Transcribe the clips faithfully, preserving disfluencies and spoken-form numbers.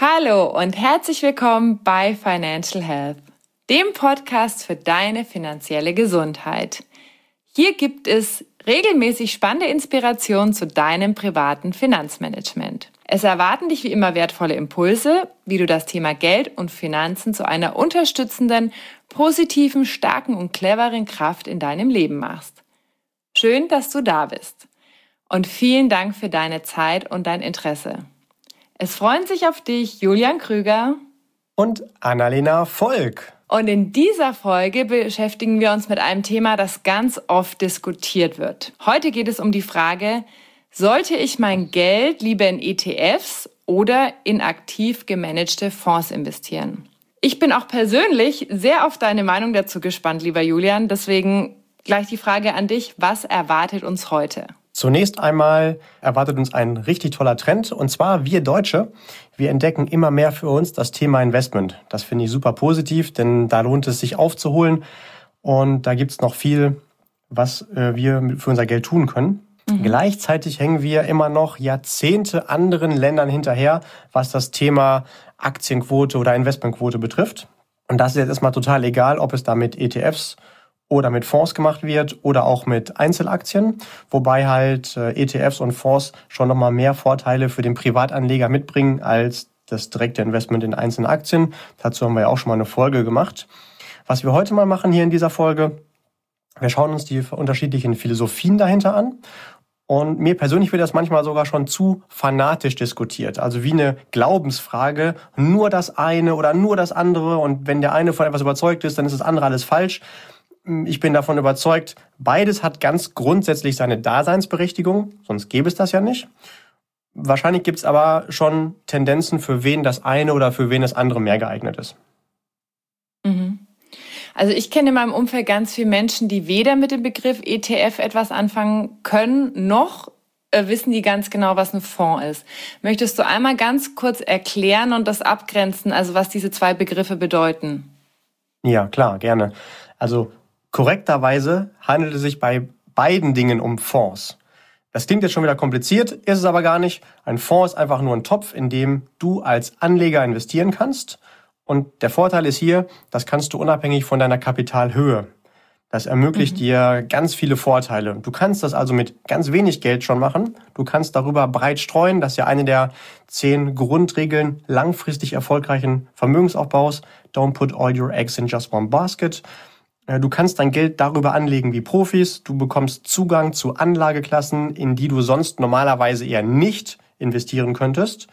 Hallo und herzlich willkommen bei Financial Health, dem Podcast für deine finanzielle Gesundheit. Hier gibt es regelmäßig spannende Inspirationen zu deinem privaten Finanzmanagement. Es erwarten dich wie immer wertvolle Impulse, wie du das Thema Geld und Finanzen zu einer unterstützenden, positiven, starken und cleveren Kraft in deinem Leben machst. Schön, dass du da bist. Und vielen Dank für deine Zeit und dein Interesse. Es freuen sich auf dich Julian Krüger und Annalena Volk. Und in dieser Folge beschäftigen wir uns mit einem Thema, das ganz oft diskutiert wird. Heute geht es um die Frage, sollte ich mein Geld lieber in E T Fs oder in aktiv gemanagte Fonds investieren? Ich bin auch persönlich sehr auf deine Meinung dazu gespannt, lieber Julian. Deswegen gleich die Frage an dich, was erwartet uns heute? Zunächst einmal erwartet uns ein richtig toller Trend, und zwar wir Deutsche. Wir entdecken immer mehr für uns das Thema Investment. Das finde ich super positiv, denn da lohnt es sich aufzuholen und da gibt es noch viel, was äh, wir für unser Geld tun können. Mhm. Gleichzeitig hängen wir immer noch Jahrzehnte anderen Ländern hinterher, was das Thema Aktienquote oder Investmentquote betrifft. Und das ist jetzt erstmal total egal, ob es da mit E T Fs oder mit Fonds gemacht wird oder auch mit Einzelaktien, wobei halt äh, E T Fs und Fonds schon nochmal mehr Vorteile für den Privatanleger mitbringen als das direkte Investment in einzelne Aktien. Dazu haben wir ja auch schon mal eine Folge gemacht. Was wir heute mal machen hier in dieser Folge, wir schauen uns die unterschiedlichen Philosophien dahinter an. Und mir persönlich wird das manchmal sogar schon zu fanatisch diskutiert. Also wie eine Glaubensfrage, nur das eine oder nur das andere. Und wenn der eine von etwas überzeugt ist, dann ist das andere alles falsch. Ich bin davon überzeugt, beides hat ganz grundsätzlich seine Daseinsberechtigung, sonst gäbe es das ja nicht. Wahrscheinlich gibt es aber schon Tendenzen, für wen das eine oder für wen das andere mehr geeignet ist. Mhm. Also ich kenne in meinem Umfeld ganz viele Menschen, die weder mit dem Begriff E T F etwas anfangen können, noch äh, wissen die ganz genau, was ein Fonds ist. Möchtest du einmal ganz kurz erklären und das abgrenzen, also was diese zwei Begriffe bedeuten? Ja, klar, gerne. Also korrekterweise handelt es sich bei beiden Dingen um Fonds. Das klingt jetzt schon wieder kompliziert, ist es aber gar nicht. Ein Fonds ist einfach nur ein Topf, in dem du als Anleger investieren kannst. Und der Vorteil ist hier, das kannst du unabhängig von deiner Kapitalhöhe. Das ermöglicht mhm. dir ganz viele Vorteile. Du kannst das also mit ganz wenig Geld schon machen. Du kannst darüber breit streuen. Das ist ja eine der zehn Grundregeln langfristig erfolgreichen Vermögensaufbaus. Don't put all your eggs in just one basket. Du kannst dein Geld darüber anlegen wie Profis. Du bekommst Zugang zu Anlageklassen, in die du sonst normalerweise eher nicht investieren könntest.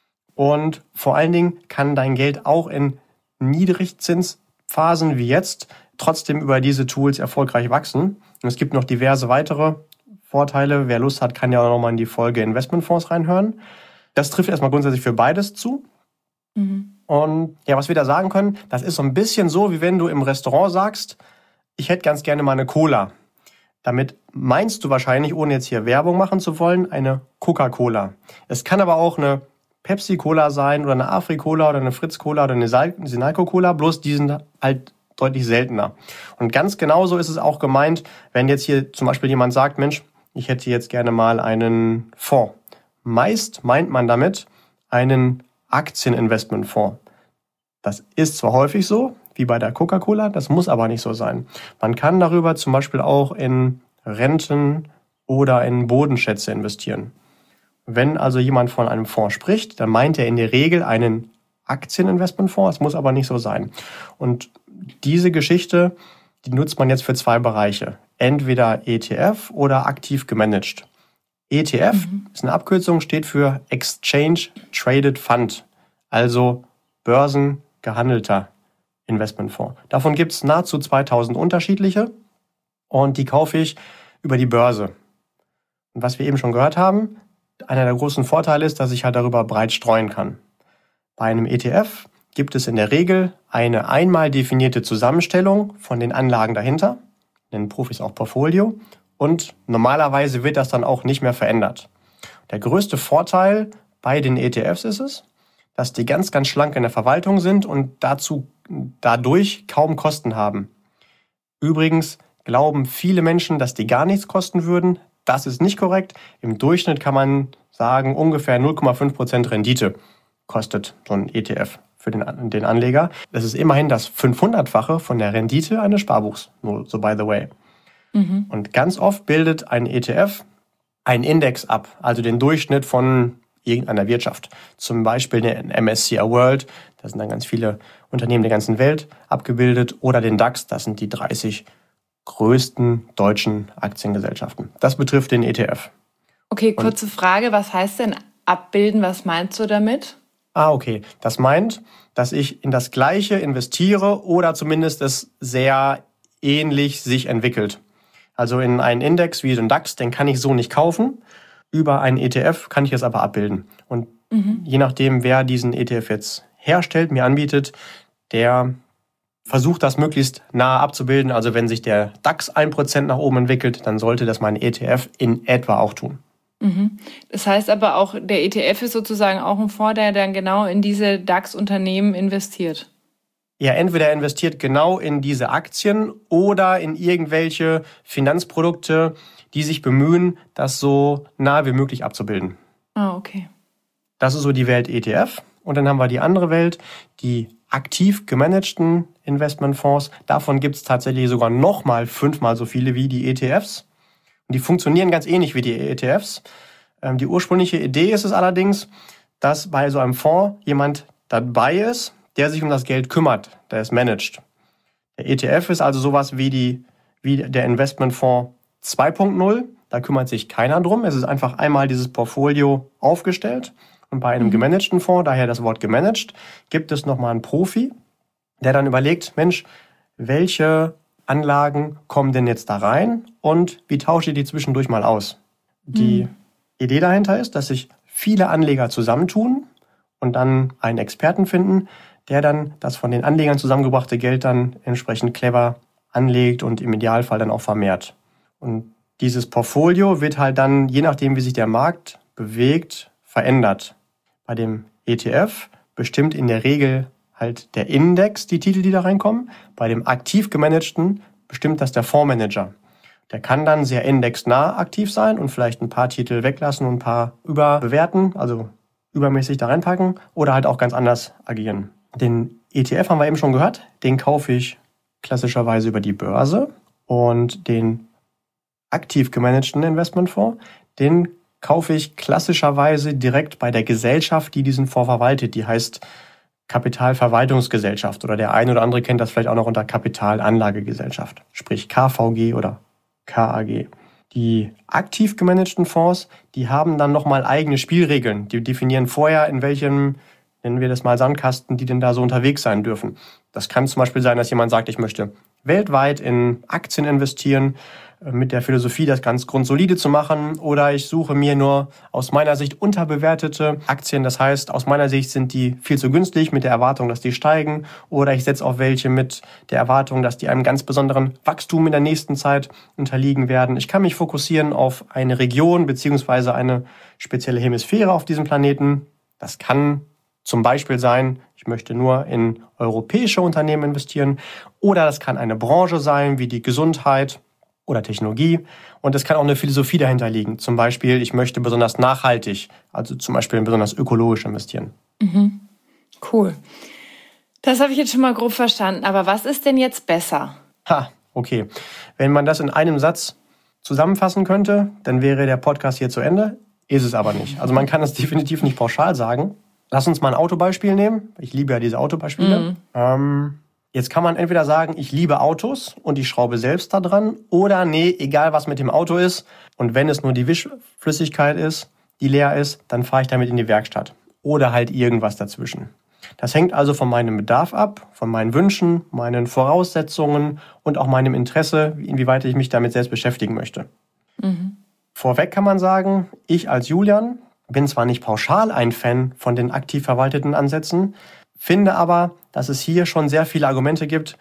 Und vor allen Dingen kann dein Geld auch in Niedrigzinsphasen wie jetzt trotzdem über diese Tools erfolgreich wachsen. Und es gibt noch diverse weitere Vorteile. Wer Lust hat, kann ja auch nochmal in die Folge Investmentfonds reinhören. Das trifft erstmal grundsätzlich für beides zu. Mhm. Und ja, was wir da sagen können, das ist so ein bisschen so, wie wenn du im Restaurant sagst, ich hätte ganz gerne mal eine Cola. Damit meinst du wahrscheinlich, ohne jetzt hier Werbung machen zu wollen, eine Coca-Cola. Es kann aber auch eine Pepsi-Cola sein oder eine Afri-Cola oder eine Fritz-Cola oder eine Sinalco-Cola, bloß die sind halt deutlich seltener. Und ganz genauso ist es auch gemeint, wenn jetzt hier zum Beispiel jemand sagt, Mensch, ich hätte jetzt gerne mal einen Fonds. Meist meint man damit einen Aktieninvestmentfonds. Das ist zwar häufig so, wie bei der Coca-Cola, das muss aber nicht so sein. Man kann darüber zum Beispiel auch in Renten oder in Bodenschätze investieren. Wenn also jemand von einem Fonds spricht, dann meint er in der Regel einen Aktieninvestmentfonds, das muss aber nicht so sein. Und diese Geschichte, die nutzt man jetzt für zwei Bereiche. Entweder E T F oder aktiv gemanagt. E T F mhm. ist eine Abkürzung, steht für Exchange Traded Fund, also börsengehandelter Investmentfonds. Davon gibt es nahezu zweitausend unterschiedliche und die kaufe ich über die Börse. Und was wir eben schon gehört haben, einer der großen Vorteile ist, dass ich halt darüber breit streuen kann. Bei einem E T F gibt es in der Regel eine einmal definierte Zusammenstellung von den Anlagen dahinter, nennen Profis auch Portfolio, und normalerweise wird das dann auch nicht mehr verändert. Der größte Vorteil bei den E T Fs ist es, dass die ganz, ganz schlank in der Verwaltung sind und dazu, dadurch kaum Kosten haben. Übrigens glauben viele Menschen, dass die gar nichts kosten würden. Das ist nicht korrekt. Im Durchschnitt kann man sagen, ungefähr null Komma fünf Prozent Rendite. kostet so ein E T F für den, den Anleger. Das ist immerhin das fünfhundertfache von der Rendite eines Sparbuchs, nur so by the way. Mhm. Und ganz oft bildet ein E T F einen Index ab, also den Durchschnitt von irgendeiner Wirtschaft. Zum Beispiel den M S C I World, da sind dann ganz viele Unternehmen der ganzen Welt abgebildet, oder den DAX, das sind die dreißig größten deutschen Aktiengesellschaften. Das betrifft den E T F. Okay, kurze Und, Frage, was heißt denn abbilden, was meinst du damit? Ah, okay. Das meint, dass ich in das Gleiche investiere oder zumindest es sehr ähnlich sich entwickelt. Also in einen Index wie den DAX, den kann ich so nicht kaufen. Über einen E T F kann ich es aber abbilden. Und mhm. je nachdem, wer diesen E T F jetzt herstellt, mir anbietet, der versucht das möglichst nahe abzubilden. Also wenn sich der DAX ein Prozent nach oben entwickelt, dann sollte das mein E T F in etwa auch tun. Mhm. Das heißt aber auch, der E T F ist sozusagen auch ein Fonds, der dann genau in diese DAX-Unternehmen investiert. Ja, entweder er investiert genau in diese Aktien oder in irgendwelche Finanzprodukte, die sich bemühen, das so nah wie möglich abzubilden. Ah, okay. Das ist so die Welt E T F. Und dann haben wir die andere Welt, die aktiv gemanagten Investmentfonds. Davon gibt es tatsächlich sogar noch mal fünfmal so viele wie die E T Fs. Und die funktionieren ganz ähnlich wie die E T Fs. Die ursprüngliche Idee ist es allerdings, dass bei so einem Fonds jemand dabei ist, der sich um das Geld kümmert, der es managt. Der E T F ist also sowas wie, die, wie der Investmentfonds zwei Punkt null. Da kümmert sich keiner drum. Es ist einfach einmal dieses Portfolio aufgestellt. Und bei einem gemanagten Fonds, daher das Wort gemanagt, gibt es nochmal einen Profi, der dann überlegt, Mensch, welche Anlagen kommen denn jetzt da rein und wie tausche ich die zwischendurch mal aus? Die mhm. Idee dahinter ist, dass sich viele Anleger zusammentun und dann einen Experten finden, der dann das von den Anlegern zusammengebrachte Geld dann entsprechend clever anlegt und im Idealfall dann auch vermehrt. Und dieses Portfolio wird halt dann, je nachdem wie sich der Markt bewegt, verändert. Bei dem E T F bestimmt in der Regel halt der Index die Titel, die da reinkommen. Bei dem aktiv gemanagten bestimmt das der Fondsmanager. Der kann dann sehr indexnah aktiv sein und vielleicht ein paar Titel weglassen und ein paar überbewerten, also übermäßig da reinpacken oder halt auch ganz anders agieren. Den E T F haben wir eben schon gehört, den kaufe ich klassischerweise über die Börse und den aktiv gemanagten Investmentfonds, den kaufe ich klassischerweise direkt bei der Gesellschaft, die diesen Fonds verwaltet. Die heißt Kapitalverwaltungsgesellschaft oder der eine oder andere kennt das vielleicht auch noch unter Kapitalanlagegesellschaft, sprich K V G oder K A G. Die aktiv gemanagten Fonds, die haben dann nochmal eigene Spielregeln. Die definieren vorher, in welchem, nennen wir das mal Sandkasten, die denn da so unterwegs sein dürfen. Das kann zum Beispiel sein, dass jemand sagt, ich möchte weltweit in Aktien investieren, mit der Philosophie, das ganz grundsolide zu machen. Oder ich suche mir nur aus meiner Sicht unterbewertete Aktien. Das heißt, aus meiner Sicht sind die viel zu günstig mit der Erwartung, dass die steigen. Oder ich setze auf welche mit der Erwartung, dass die einem ganz besonderen Wachstum in der nächsten Zeit unterliegen werden. Ich kann mich fokussieren auf eine Region beziehungsweise eine spezielle Hemisphäre auf diesem Planeten. Das kann zum Beispiel sein, ich möchte nur in europäische Unternehmen investieren. Oder das kann eine Branche sein, wie die Gesundheit oder Technologie. Und es kann auch eine Philosophie dahinter liegen. Zum Beispiel, ich möchte besonders nachhaltig, also zum Beispiel besonders ökologisch investieren. Mhm. Cool. Das habe ich jetzt schon mal grob verstanden. Aber was ist denn jetzt besser? Ha, okay. Wenn man das in einem Satz zusammenfassen könnte, dann wäre der Podcast hier zu Ende. Ist es aber nicht. Also man kann das definitiv nicht pauschal sagen. Lass uns mal ein Autobeispiel nehmen. Ich liebe ja diese Autobeispiele. Mhm. Ähm, Jetzt kann man entweder sagen, ich liebe Autos und ich schraube selbst da dran, oder nee, egal was mit dem Auto ist und wenn es nur die Wischflüssigkeit ist, die leer ist, dann fahre ich damit in die Werkstatt oder halt irgendwas dazwischen. Das hängt also von meinem Bedarf ab, von meinen Wünschen, meinen Voraussetzungen und auch meinem Interesse, inwieweit ich mich damit selbst beschäftigen möchte. Mhm. Vorweg kann man sagen, ich als Julian bin zwar nicht pauschal ein Fan von den aktiv verwalteten Ansätzen, finde aber, dass es hier schon sehr viele Argumente gibt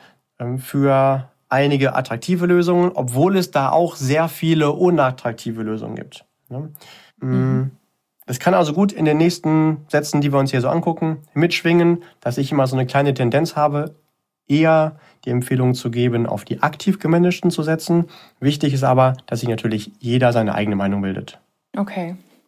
für einige attraktive Lösungen, obwohl es da auch sehr viele unattraktive Lösungen gibt. Mhm. Es kann also gut in den nächsten Sätzen, die wir uns hier so angucken, mitschwingen, dass ich immer so eine kleine Tendenz habe, eher die Empfehlung zu geben, auf die aktiv gemanagten zu setzen. Wichtig ist aber, dass sich natürlich jeder seine eigene Meinung bildet. Okay.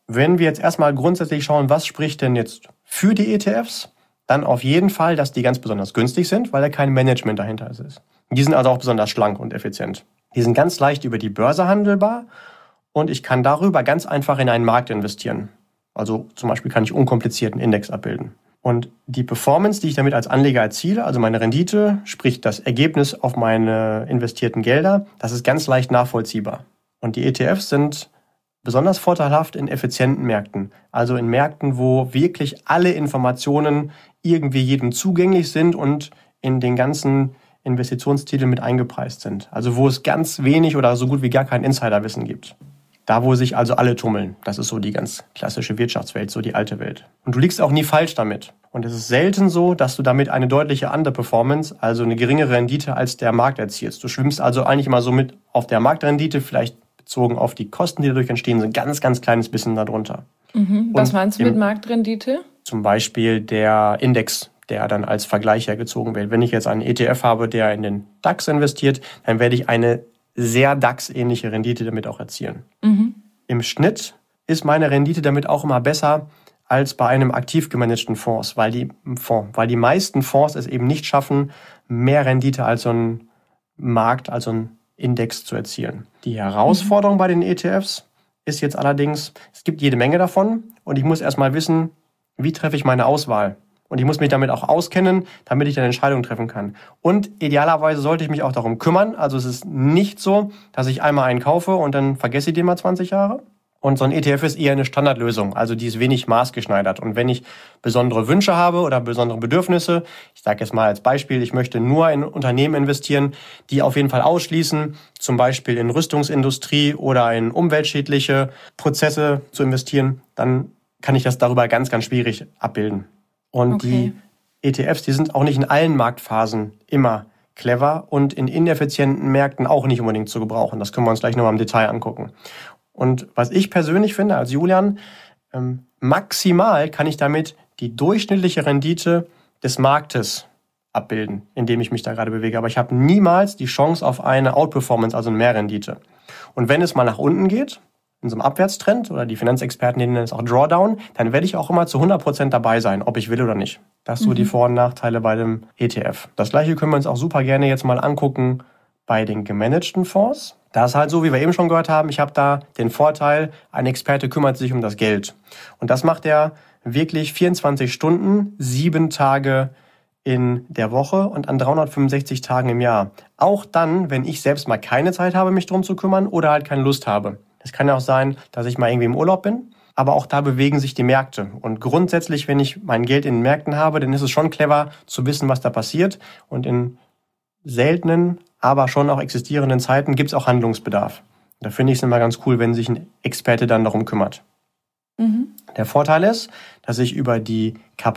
Wenn wir jetzt erstmal grundsätzlich schauen, was spricht denn jetzt für die E T Fs, dann auf jeden Fall, dass die ganz besonders günstig sind, weil da kein Management dahinter ist. Die sind also auch besonders schlank und effizient. Die sind ganz leicht über die Börse handelbar und ich kann darüber ganz einfach in einen Markt investieren. Also zum Beispiel kann ich unkomplizierten Index abbilden. Und die Performance, die ich damit als Anleger erziele, also meine Rendite, sprich das Ergebnis auf meine investierten Gelder, das ist ganz leicht nachvollziehbar. Und die E T Fs sind besonders vorteilhaft in effizienten Märkten, also in Märkten, wo wirklich alle Informationen irgendwie jedem zugänglich sind und in den ganzen Investitionstiteln mit eingepreist sind. Also wo es ganz wenig oder so gut wie gar kein Insiderwissen gibt. Da, wo sich also alle tummeln. Das ist so die ganz klassische Wirtschaftswelt, so die alte Welt. Und du liegst auch nie falsch damit. Und es ist selten so, dass du damit eine deutliche Underperformance, also eine geringere Rendite als der Markt erzielst. Du schwimmst also eigentlich immer so mit auf der Marktrendite, vielleicht bezogen auf die Kosten, die dadurch entstehen, so ein ganz, ganz kleines bisschen darunter. Mhm. Was meinst du mit Marktrendite? Zum Beispiel der Index, der dann als Vergleich hergezogen wird. Wenn ich jetzt einen E T F habe, der in den DAX investiert, dann werde ich eine sehr DAX-ähnliche Rendite damit auch erzielen. Mhm. Im Schnitt ist meine Rendite damit auch immer besser als bei einem aktiv gemanagten Fonds, weil die, Fonds, weil die meisten Fonds es eben nicht schaffen, mehr Rendite als so ein Markt, als so ein Index zu erzielen. Die Herausforderung mhm. bei den E T Fs ist jetzt allerdings, es gibt jede Menge davon und ich muss erstmal wissen, wie treffe ich meine Auswahl. Und ich muss mich damit auch auskennen, damit ich dann Entscheidungen treffen kann. Und idealerweise sollte ich mich auch darum kümmern. Also es ist nicht so, dass ich einmal einen kaufe und dann vergesse ich den mal zwanzig Jahre. Und so ein E T F ist eher eine Standardlösung. Also die ist wenig maßgeschneidert. Und wenn ich besondere Wünsche habe oder besondere Bedürfnisse, ich sage jetzt mal als Beispiel, ich möchte nur in Unternehmen investieren, die auf jeden Fall ausschließen, zum Beispiel in Rüstungsindustrie oder in umweltschädliche Prozesse zu investieren, dann kann ich das darüber ganz, ganz schwierig abbilden. Und okay. die E T Fs, die sind auch nicht in allen Marktphasen immer clever und in ineffizienten Märkten auch nicht unbedingt zu gebrauchen. Das können wir uns gleich nochmal im Detail angucken. Und was ich persönlich finde als Julian, ähm, maximal kann ich damit die durchschnittliche Rendite des Marktes abbilden, in dem ich mich da gerade bewege. Aber ich habe niemals die Chance auf eine Outperformance, also eine Mehrrendite. Und wenn es mal nach unten geht, in so einem Abwärtstrend, oder die Finanzexperten nennen es auch Drawdown, dann werde ich auch immer zu hundert Prozent dabei sein, ob ich will oder nicht. Das sind so mhm. die Vor- und Nachteile bei dem E T F. Das gleiche können wir uns auch super gerne jetzt mal angucken bei den gemanagten Fonds. Da ist halt so, wie wir eben schon gehört haben, ich habe da den Vorteil, ein Experte kümmert sich um das Geld. Und das macht er wirklich vierundzwanzig Stunden, sieben Tage in der Woche und an dreihundertfünfundsechzig Tagen im Jahr. Auch dann, wenn ich selbst mal keine Zeit habe, mich drum zu kümmern oder halt keine Lust habe. Es kann ja auch sein, dass ich mal irgendwie im Urlaub bin, aber auch da bewegen sich die Märkte. Und grundsätzlich, wenn ich mein Geld in den Märkten habe, dann ist es schon clever zu wissen, was da passiert. Und in seltenen, aber schon auch existierenden Zeiten gibt es auch Handlungsbedarf. Da finde ich es immer ganz cool, wenn sich ein Experte dann darum kümmert. Mhm. Der Vorteil ist, dass ich über die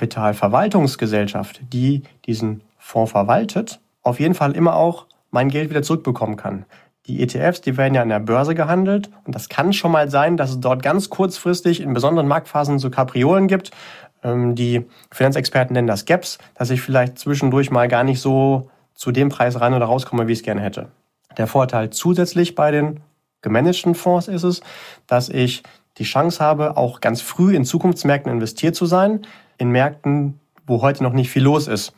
Kapitalverwaltungsgesellschaft, die diesen Fonds verwaltet, auf jeden Fall immer auch mein Geld wieder zurückbekommen kann. Die E T Fs, die werden ja an der Börse gehandelt und das kann schon mal sein, dass es dort ganz kurzfristig in besonderen Marktphasen so Kapriolen gibt. Die Finanzexperten nennen das Gaps, dass ich vielleicht zwischendurch mal gar nicht so zu dem Preis rein oder rauskomme, wie ich es gerne hätte. Der Vorteil zusätzlich bei den gemanagten Fonds ist es, dass ich die Chance habe, auch ganz früh in Zukunftsmärkten investiert zu sein, in Märkten, wo heute noch nicht viel los ist.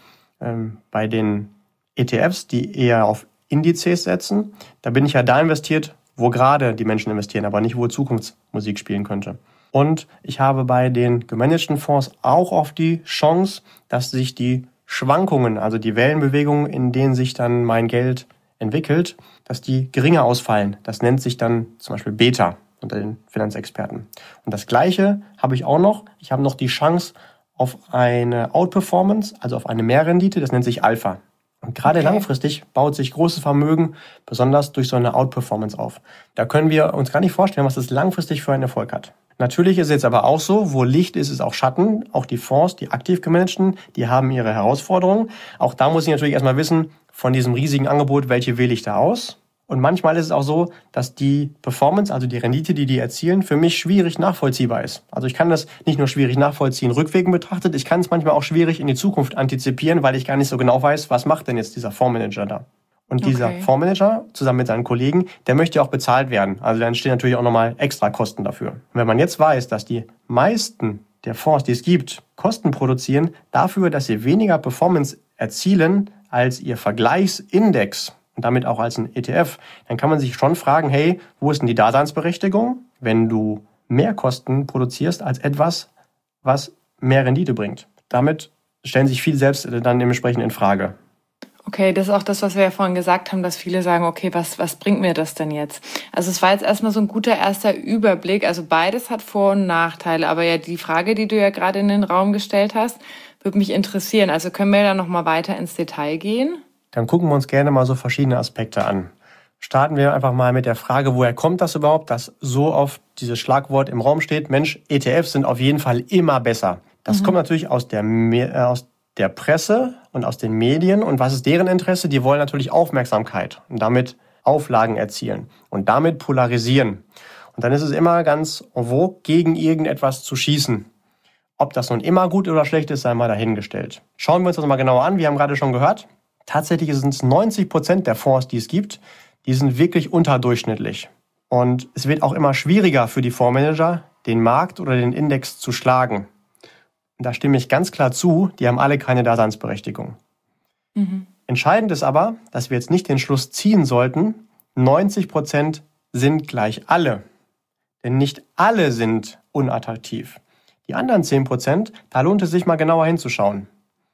Bei den E T Fs, die eher auf Indizes setzen, da bin ich ja da investiert, wo gerade die Menschen investieren, aber nicht, wo Zukunftsmusik spielen könnte. Und ich habe bei den gemanagten Fonds auch oft die Chance, dass sich die Schwankungen, also die Wellenbewegungen, in denen sich dann mein Geld entwickelt, dass die geringer ausfallen. Das nennt sich dann zum Beispiel Beta unter den Finanzexperten. Und das Gleiche habe ich auch noch. Ich habe noch die Chance auf eine Outperformance, also auf eine Mehrrendite, das nennt sich Alpha. Und gerade okay. langfristig baut sich großes Vermögen besonders durch so eine Outperformance auf. Da können wir uns gar nicht vorstellen, was das langfristig für einen Erfolg hat. Natürlich ist es jetzt aber auch so, wo Licht ist, ist auch Schatten. Auch die Fonds, die aktiv gemanagten, die haben ihre Herausforderungen. Auch da muss ich natürlich erstmal wissen, von diesem riesigen Angebot, welche wähle ich da aus? Und manchmal ist es auch so, dass die Performance, also die Rendite, die die erzielen, für mich schwierig nachvollziehbar ist. Also ich kann das nicht nur schwierig nachvollziehen, rückwirkend betrachtet, ich kann es manchmal auch schwierig in die Zukunft antizipieren, weil ich gar nicht so genau weiß, was macht denn jetzt dieser Fondsmanager da. Und dieser Okay. Fondsmanager zusammen mit seinen Kollegen, der möchte auch bezahlt werden. Also da entstehen natürlich auch nochmal extra Kosten dafür. Und wenn man jetzt weiß, dass die meisten der Fonds, die es gibt, Kosten produzieren dafür, dass sie weniger Performance erzielen als ihr Vergleichsindex und damit auch als ein E T F, dann kann man sich schon fragen, hey, wo ist denn die Daseinsberechtigung, wenn du mehr Kosten produzierst als etwas, was mehr Rendite bringt? Damit stellen sich viele selbst dann dementsprechend in Frage. Okay, das ist auch das, was wir ja vorhin gesagt haben, dass viele sagen, okay, was, was bringt mir das denn jetzt? Also es war jetzt erstmal so ein guter erster Überblick. Also beides hat Vor- und Nachteile. Aber ja, die Frage, die du ja gerade in den Raum gestellt hast, würde mich interessieren. Also können wir da nochmal weiter ins Detail gehen? Dann gucken wir uns gerne mal so verschiedene Aspekte an. Starten wir einfach mal mit der Frage, woher kommt das überhaupt, dass so oft dieses Schlagwort im Raum steht, Mensch, E T Fs sind auf jeden Fall immer besser. Das mhm. kommt natürlich aus der, äh, aus der Presse und aus den Medien. Und was ist deren Interesse? Die wollen natürlich Aufmerksamkeit und damit Auflagen erzielen und damit polarisieren. Und dann ist es immer ganz en vogue, gegen irgendetwas zu schießen. Ob das nun immer gut oder schlecht ist, sei mal dahingestellt. Schauen wir uns das mal genauer an. Wir haben gerade schon gehört, tatsächlich sind es neunzig Prozent der Fonds, die es gibt, die sind wirklich unterdurchschnittlich. Und es wird auch immer schwieriger für die Fondsmanager, den Markt oder den Index zu schlagen. Und da stimme ich ganz klar zu, die haben alle keine Daseinsberechtigung. Mhm. Entscheidend ist aber, dass wir jetzt nicht den Schluss ziehen sollten, neunzig Prozent sind gleich alle. Denn nicht alle sind unattraktiv. Die anderen zehn Prozent, da lohnt es sich mal genauer hinzuschauen.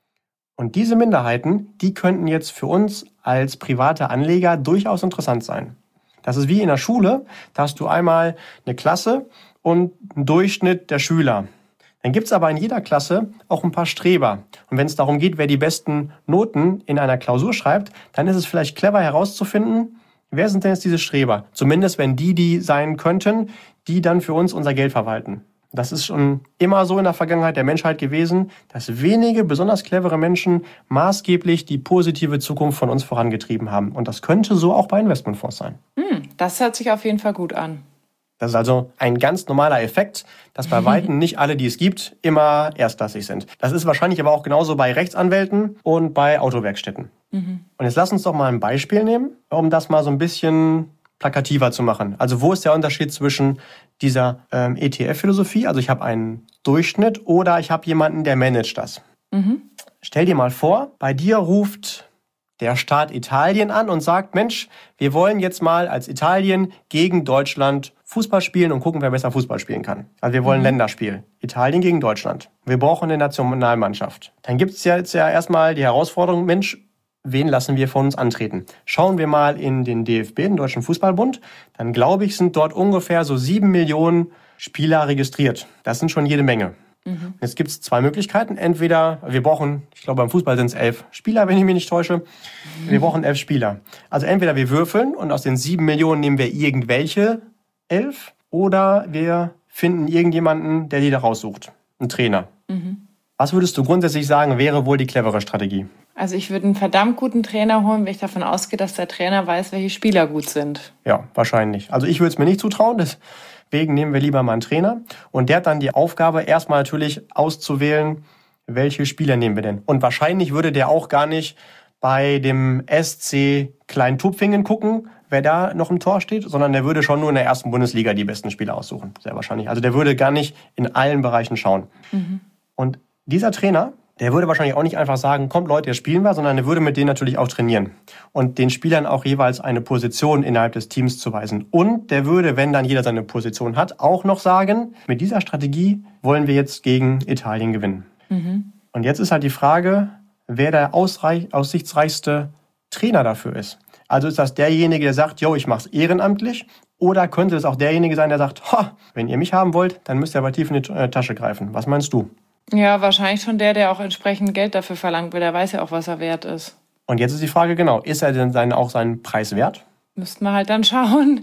Und diese Minderheiten, die könnten jetzt für uns als private Anleger durchaus interessant sein. Das ist wie in der Schule, da hast du einmal eine Klasse und einen Durchschnitt der Schüler. Dann gibt es aber in jeder Klasse auch ein paar Streber. Und wenn es darum geht, wer die besten Noten in einer Klausur schreibt, dann ist es vielleicht clever herauszufinden, wer sind denn jetzt diese Streber? Zumindest wenn die die sein könnten, die dann für uns unser Geld verwalten. Das ist schon immer so in der Vergangenheit der Menschheit gewesen, dass wenige besonders clevere Menschen maßgeblich die positive Zukunft von uns vorangetrieben haben. Und das könnte so auch bei Investmentfonds sein. Hm, das hört sich auf jeden Fall gut an. Das ist also ein ganz normaler Effekt, dass bei Weitem nicht alle, die es gibt, immer erstklassig sind. Das ist wahrscheinlich aber auch genauso bei Rechtsanwälten und bei Autowerkstätten. Mhm. Und jetzt lass uns doch mal ein Beispiel nehmen, um das mal so ein bisschen plakativer zu machen. Also wo ist der Unterschied zwischen dieser ähm, E T F-Philosophie, also ich habe einen Durchschnitt, oder ich habe jemanden, der managt das. Mhm. Stell dir mal vor, bei dir ruft der Staat Italien an und sagt, Mensch, wir wollen jetzt mal als Italien gegen Deutschland Fußball spielen und gucken, wer besser Fußball spielen kann. Also wir wollen mhm. Länderspiel. Italien gegen Deutschland. Wir brauchen eine Nationalmannschaft. Dann gibt es ja jetzt ja erstmal die Herausforderung, Mensch, wen lassen wir von uns antreten? Schauen wir mal in den D F B, den Deutschen Fußballbund. Dann glaube ich, sind dort ungefähr so sieben Millionen Spieler registriert. Das sind schon jede Menge. Mhm. Jetzt gibt es zwei Möglichkeiten. Entweder, wir brauchen, ich glaube beim Fußball sind es elf Spieler, wenn ich mich nicht täusche. Mhm. Wir brauchen elf Spieler. Also entweder wir würfeln und aus den sieben Millionen nehmen wir irgendwelche elf oder wir finden irgendjemanden, der die da raussucht. Einen Trainer. Mhm. Was würdest du grundsätzlich sagen, wäre wohl die clevere Strategie? Also ich würde einen verdammt guten Trainer holen, wenn ich davon ausgehe, dass der Trainer weiß, welche Spieler gut sind. Ja, wahrscheinlich. Also ich würde es mir nicht zutrauen, deswegen nehmen wir lieber mal einen Trainer. Und der hat dann die Aufgabe, erstmal natürlich auszuwählen, welche Spieler nehmen wir denn. Und wahrscheinlich würde der auch gar nicht bei dem S C Kleintupfingen gucken, wer da noch im Tor steht, sondern der würde schon nur in der ersten Bundesliga die besten Spieler aussuchen. Sehr wahrscheinlich. Also der würde gar nicht in allen Bereichen schauen. Mhm. Und dieser Trainer, der würde wahrscheinlich auch nicht einfach sagen, kommt Leute, jetzt spielen wir, sondern der würde mit denen natürlich auch trainieren und den Spielern auch jeweils eine Position innerhalb des Teams zuweisen. Und der würde, wenn dann jeder seine Position hat, auch noch sagen, mit dieser Strategie wollen wir jetzt gegen Italien gewinnen. Mhm. Und jetzt ist halt die Frage, wer der ausreich- aussichtsreichste Trainer dafür ist. Also ist das derjenige, der sagt, yo, ich mach's ehrenamtlich, oder könnte es auch derjenige sein, der sagt, ha, wenn ihr mich haben wollt, dann müsst ihr aber tief in die Tasche greifen. Was meinst du? Ja, wahrscheinlich schon der, der auch entsprechend Geld dafür verlangt, weil der weiß ja auch, was er wert ist. Und jetzt ist die Frage genau, ist er denn seinen, auch seinen Preis wert? Müsste man halt dann schauen.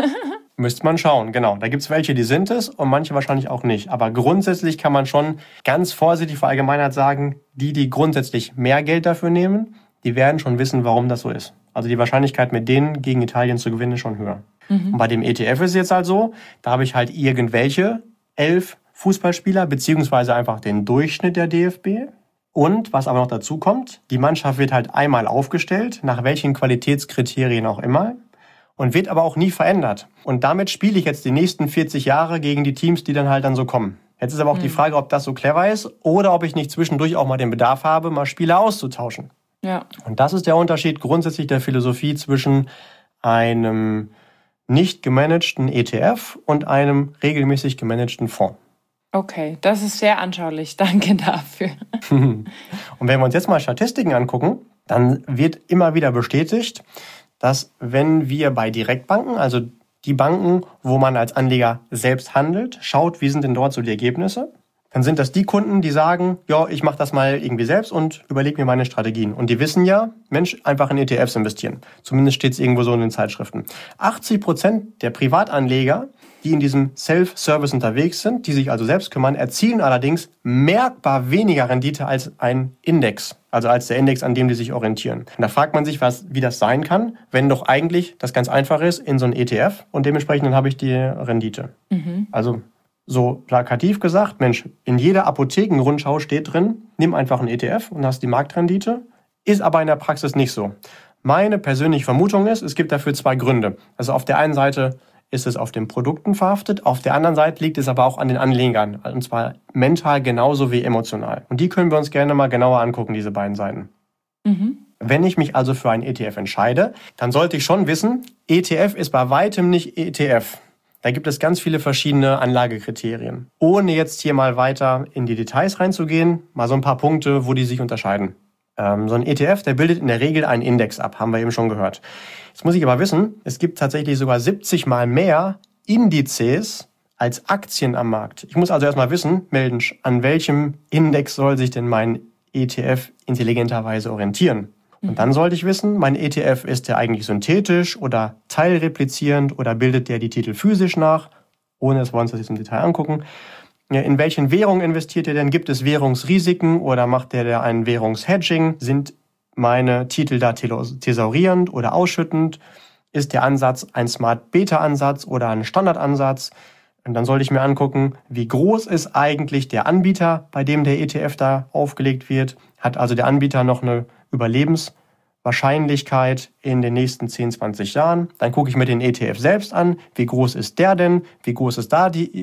Müsste man schauen, genau. Da gibt es welche, die sind es und manche wahrscheinlich auch nicht. Aber grundsätzlich kann man schon ganz vorsichtig verallgemeinert sagen, die, die grundsätzlich mehr Geld dafür nehmen, die werden schon wissen, warum das so ist. Also die Wahrscheinlichkeit, mit denen gegen Italien zu gewinnen, ist schon höher. Mhm. Und bei dem E T F ist es jetzt halt so, da habe ich halt irgendwelche elf Fußballspieler, beziehungsweise einfach den Durchschnitt der D F B. Und was aber noch dazu kommt, die Mannschaft wird halt einmal aufgestellt, nach welchen Qualitätskriterien auch immer, und wird aber auch nie verändert. Und damit spiele ich jetzt die nächsten vierzig Jahre gegen die Teams, die dann halt dann so kommen. Jetzt ist aber auch mhm. die Frage, ob das so clever ist oder ob ich nicht zwischendurch auch mal den Bedarf habe, mal Spieler auszutauschen. Ja. Und das ist der Unterschied grundsätzlich der Philosophie zwischen einem nicht gemanagten E T F und einem regelmäßig gemanagten Fonds. Okay, das ist sehr anschaulich. Danke dafür. Und wenn wir uns jetzt mal Statistiken angucken, dann wird immer wieder bestätigt, dass wenn wir bei Direktbanken, also die Banken, wo man als Anleger selbst handelt, schaut, wie sind denn dort so die Ergebnisse, dann sind das die Kunden, die sagen, ja, ich mache das mal irgendwie selbst und überlege mir meine Strategien. Und die wissen ja, Mensch, einfach in E T Fs investieren. Zumindest steht es irgendwo so in den Zeitschriften. achtzig Prozent der Privatanleger, die in diesem Self-Service unterwegs sind, die sich also selbst kümmern, erzielen allerdings merkbar weniger Rendite als ein Index, also als der Index, an dem die sich orientieren. Und da fragt man sich, was, wie das sein kann, wenn doch eigentlich das ganz einfach ist in so ein E T F und dementsprechend dann habe ich die Rendite. Mhm. Also so plakativ gesagt, Mensch, in jeder Apothekenrundschau steht drin, nimm einfach einen E T F und hast die Marktrendite, ist aber in der Praxis nicht so. Meine persönliche Vermutung ist, es gibt dafür zwei Gründe. Also auf der einen Seite ist es auf den Produkten verhaftet, auf der anderen Seite liegt es aber auch an den Anlegern, und zwar mental genauso wie emotional. Und die können wir uns gerne mal genauer angucken, diese beiden Seiten. Mhm. Wenn ich mich also für einen E T F entscheide, dann sollte ich schon wissen, E T F ist bei weitem nicht E T F. Da gibt es ganz viele verschiedene Anlagekriterien. Ohne jetzt hier mal weiter in die Details reinzugehen, mal so ein paar Punkte, wo die sich unterscheiden. Ähm, so ein E T F, der bildet in der Regel einen Index ab, haben wir eben schon gehört. Jetzt muss ich aber wissen, es gibt tatsächlich sogar siebzig Mal mehr Indizes als Aktien am Markt. Ich muss also erstmal wissen, Mensch, an welchem Index soll sich denn mein E T F intelligenterweise orientieren? Und dann sollte ich wissen, mein E T F, ist der eigentlich synthetisch oder teilreplizierend oder bildet der die Titel physisch nach, ohne dass wir uns das jetzt im Detail angucken. In welchen Währungen investiert er denn? Gibt es Währungsrisiken oder macht der da ein Währungshedging? Sind meine Titel da thesaurierend oder ausschüttend? Ist der Ansatz ein Smart-Beta-Ansatz oder ein Standardansatz? Und dann sollte ich mir angucken, wie groß ist eigentlich der Anbieter, bei dem der E T F da aufgelegt wird. Hat also der Anbieter noch eine Überlebenswahrscheinlichkeit in den nächsten zehn, zwanzig Jahren? Dann gucke ich mir den E T F selbst an. Wie groß ist der denn? Wie groß ist da die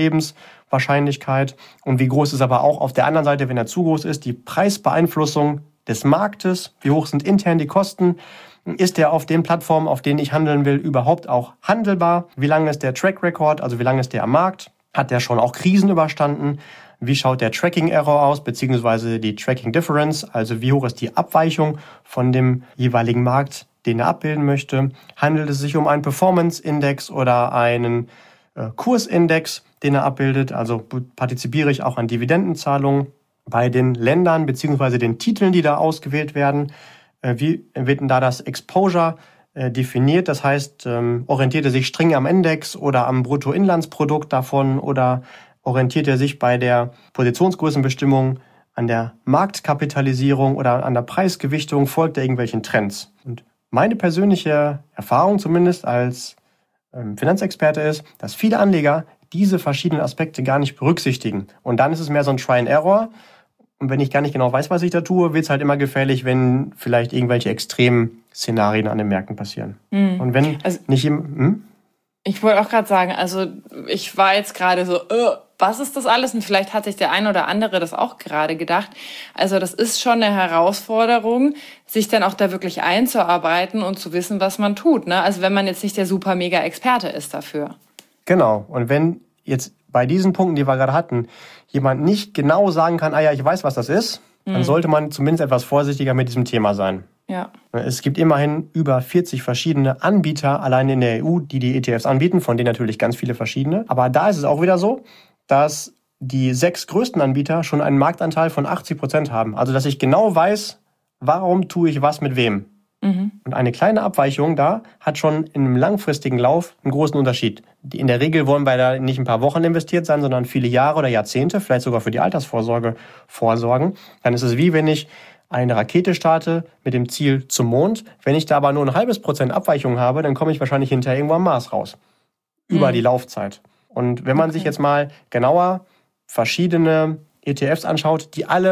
Überlebenswahrscheinlichkeit? Und wie groß ist aber auch auf der anderen Seite, wenn er zu groß ist, die Preisbeeinflussung des Marktes? Wie hoch sind intern die Kosten? Ist der auf den Plattformen, auf denen ich handeln will, überhaupt auch handelbar? Wie lange ist der Track Record, also wie lange ist der am Markt? Hat der schon auch Krisen überstanden? Wie schaut der Tracking Error aus, beziehungsweise die Tracking Difference? Also wie hoch ist die Abweichung von dem jeweiligen Markt, den er abbilden möchte? Handelt es sich um einen Performance Index oder einen äh, Kursindex, den er abbildet? Also partizipiere ich auch an Dividendenzahlungen bei den Ländern, beziehungsweise den Titeln, die da ausgewählt werden? Wie wird denn da das Exposure äh, definiert? Das heißt, ähm, orientiert er sich streng am Index oder am Bruttoinlandsprodukt davon oder orientiert er sich bei der Positionsgrößenbestimmung an der Marktkapitalisierung oder an der Preisgewichtung? Folgt er irgendwelchen Trends? Und meine persönliche Erfahrung zumindest als ähm, Finanzexperte ist, dass viele Anleger diese verschiedenen Aspekte gar nicht berücksichtigen. Und dann ist es mehr so ein Try and Error. Und wenn ich gar nicht genau weiß, was ich da tue, wird es halt immer gefährlich, wenn vielleicht irgendwelche extremen Szenarien an den Märkten passieren. Mhm. Und wenn also, nicht im... Hm? Ich wollte auch gerade sagen, also ich war jetzt gerade so, äh, was ist das alles? Und vielleicht hat sich der ein oder andere das auch gerade gedacht. Also das ist schon eine Herausforderung, sich dann auch da wirklich einzuarbeiten und zu wissen, was man tut. Ne? Also wenn man jetzt nicht der super mega Experte ist dafür. Genau. Und wenn jetzt bei diesen Punkten, die wir gerade hatten, jemand nicht genau sagen kann, ah ja, ich weiß, was das ist, mhm. dann sollte man zumindest etwas vorsichtiger mit diesem Thema sein. Ja. Es gibt immerhin über vierzig verschiedene Anbieter allein in der E U, die die E T Fs anbieten, von denen natürlich ganz viele verschiedene. Aber da ist es auch wieder so, dass die sechs größten Anbieter schon einen Marktanteil von achtzig Prozent haben. Also dass ich genau weiß, warum tue ich was mit wem. Mhm. Und eine kleine Abweichung da hat schon in einem langfristigen Lauf einen großen Unterschied. In der Regel wollen wir da nicht ein paar Wochen investiert sein, sondern viele Jahre oder Jahrzehnte, vielleicht sogar für die Altersvorsorge vorsorgen. Dann ist es wie wenn ich eine Rakete starte mit dem Ziel zum Mond. Wenn ich da aber nur ein halbes Prozent Abweichung habe, dann komme ich wahrscheinlich hinterher irgendwo am Mars raus. Über mhm. die Laufzeit. Und wenn man okay. sich jetzt mal genauer verschiedene E T Fs anschaut, die alle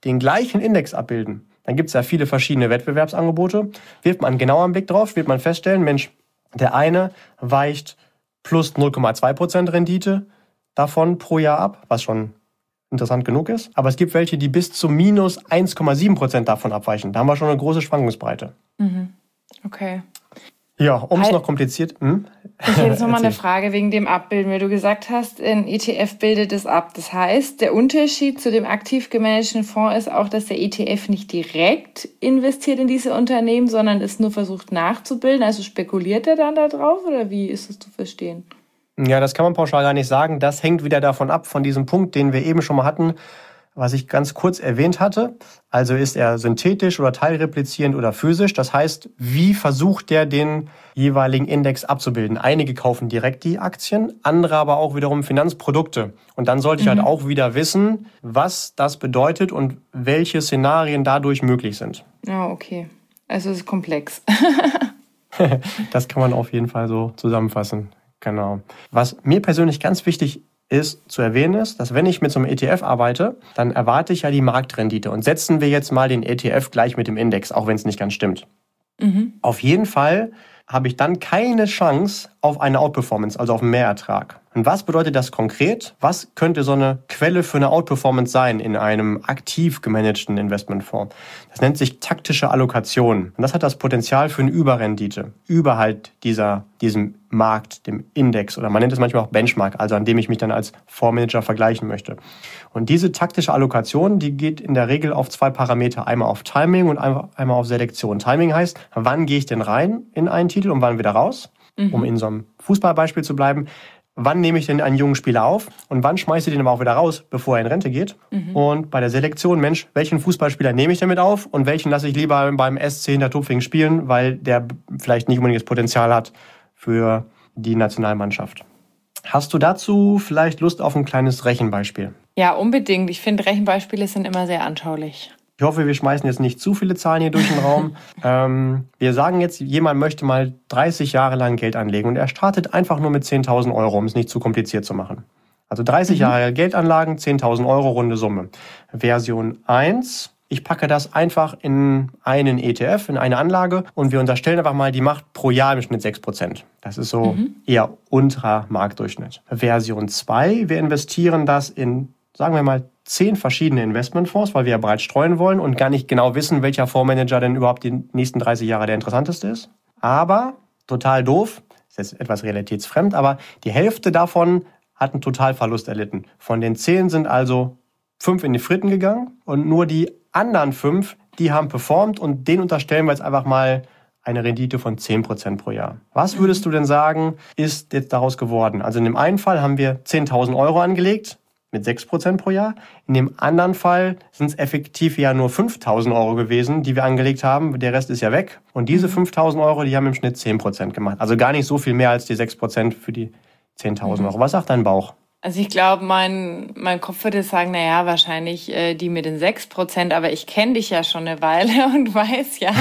den gleichen Index abbilden, dann gibt es ja viele verschiedene Wettbewerbsangebote. Wirft man einen genaueren Blick drauf, wird man feststellen, Mensch, der eine weicht plus null Komma zwei Prozent Rendite davon pro Jahr ab, was schon interessant genug ist. Aber es gibt welche, die bis zu minus eins Komma sieben Prozent davon abweichen. Da haben wir schon eine große Schwankungsbreite. Mhm. Okay. Ja, um es noch kompliziert... Hm? Ich hätte jetzt nochmal eine Frage wegen dem Abbilden, weil du gesagt hast, ein E T F bildet es ab. Das heißt, der Unterschied zu dem aktiv gemanagten Fonds ist auch, dass der E T F nicht direkt investiert in diese Unternehmen, sondern es nur versucht nachzubilden. Also spekuliert er dann da drauf oder wie ist es zu verstehen? Ja, das kann man pauschal gar nicht sagen. Das hängt wieder davon ab, von diesem Punkt, den wir eben schon mal hatten, was ich ganz kurz erwähnt hatte. Also ist er synthetisch oder teilreplizierend oder physisch. Das heißt, wie versucht der den jeweiligen Index abzubilden? Einige kaufen direkt die Aktien, andere aber auch wiederum Finanzprodukte. Und dann sollte ich mhm. halt auch wieder wissen, was das bedeutet und welche Szenarien dadurch möglich sind. Ah, okay. Also es ist komplex. Das kann man auf jeden Fall so zusammenfassen. Genau. Was mir persönlich ganz wichtig ist, zu erwähnen ist, dass wenn ich mit so einem E T F arbeite, dann erwarte ich ja die Marktrendite. Und setzen wir jetzt mal den E T F gleich mit dem Index, auch wenn es nicht ganz stimmt. Mhm. Auf jeden Fall habe ich dann keine Chance auf eine Outperformance, also auf einen Mehrertrag. Und was bedeutet das konkret? Was könnte so eine Quelle für eine Outperformance sein in einem aktiv gemanagten Investmentfonds? Das nennt sich taktische Allokation. Und das hat das Potenzial für eine Überrendite, über halt dieser, diesem Markt, dem Index, oder man nennt es manchmal auch Benchmark, also an dem ich mich dann als Fondsmanager vergleichen möchte. Und diese taktische Allokation, die geht in der Regel auf zwei Parameter, einmal auf Timing und einmal auf Selektion. Timing heißt, wann gehe ich denn rein in einen Titel und wann wieder raus? Mhm. Um in so einem Fußballbeispiel zu bleiben. Wann nehme ich denn einen jungen Spieler auf und wann schmeiße ich den aber auch wieder raus, bevor er in Rente geht? Mhm. Und bei der Selektion, Mensch, welchen Fußballspieler nehme ich denn mit auf und welchen lasse ich lieber beim S C Hintertupfingen spielen, weil der vielleicht nicht unbedingt das Potenzial hat für die Nationalmannschaft. Hast du dazu vielleicht Lust auf ein kleines Rechenbeispiel? Ja, unbedingt. Ich finde, Rechenbeispiele sind immer sehr anschaulich. Ich hoffe, wir schmeißen jetzt nicht zu viele Zahlen hier durch den Raum. ähm, wir sagen jetzt, jemand möchte mal dreißig Jahre lang Geld anlegen und er startet einfach nur mit zehntausend Euro, um es nicht zu kompliziert zu machen. Also dreißig mhm. Jahre Geldanlagen, zehntausend Euro, runde Summe. Version eins, ich packe das einfach in einen E T F, in eine Anlage und wir unterstellen einfach mal, die macht pro Jahr im Schnitt sechs Prozent. Das ist so mhm. eher unterer Marktdurchschnitt. Version zwei, wir investieren das in, sagen wir mal, zehn verschiedene Investmentfonds, weil wir ja breit streuen wollen und gar nicht genau wissen, welcher Fondsmanager denn überhaupt die nächsten dreißig Jahre der interessanteste ist. Aber, total doof, ist jetzt etwas realitätsfremd, aber die Hälfte davon hat einen Totalverlust erlitten. Von den zehn sind also fünf in die Fritten gegangen und nur die anderen fünf, die haben performt und denen unterstellen wir jetzt einfach mal eine Rendite von zehn Prozent pro Jahr. Was würdest du denn sagen, ist jetzt daraus geworden? Also in dem einen Fall haben wir zehntausend Euro angelegt, mit sechs Prozent pro Jahr. In dem anderen Fall sind es effektiv ja nur fünftausend Euro gewesen, die wir angelegt haben. Der Rest ist ja weg. Und diese fünftausend Euro, die haben im Schnitt zehn Prozent gemacht. Also gar nicht so viel mehr als die sechs Prozent für die zehntausend Euro. Was sagt dein Bauch? Also ich glaube, mein, mein Kopf würde sagen, naja, wahrscheinlich äh, die mit den sechs Prozent, aber ich kenne dich ja schon eine Weile und weiß ja,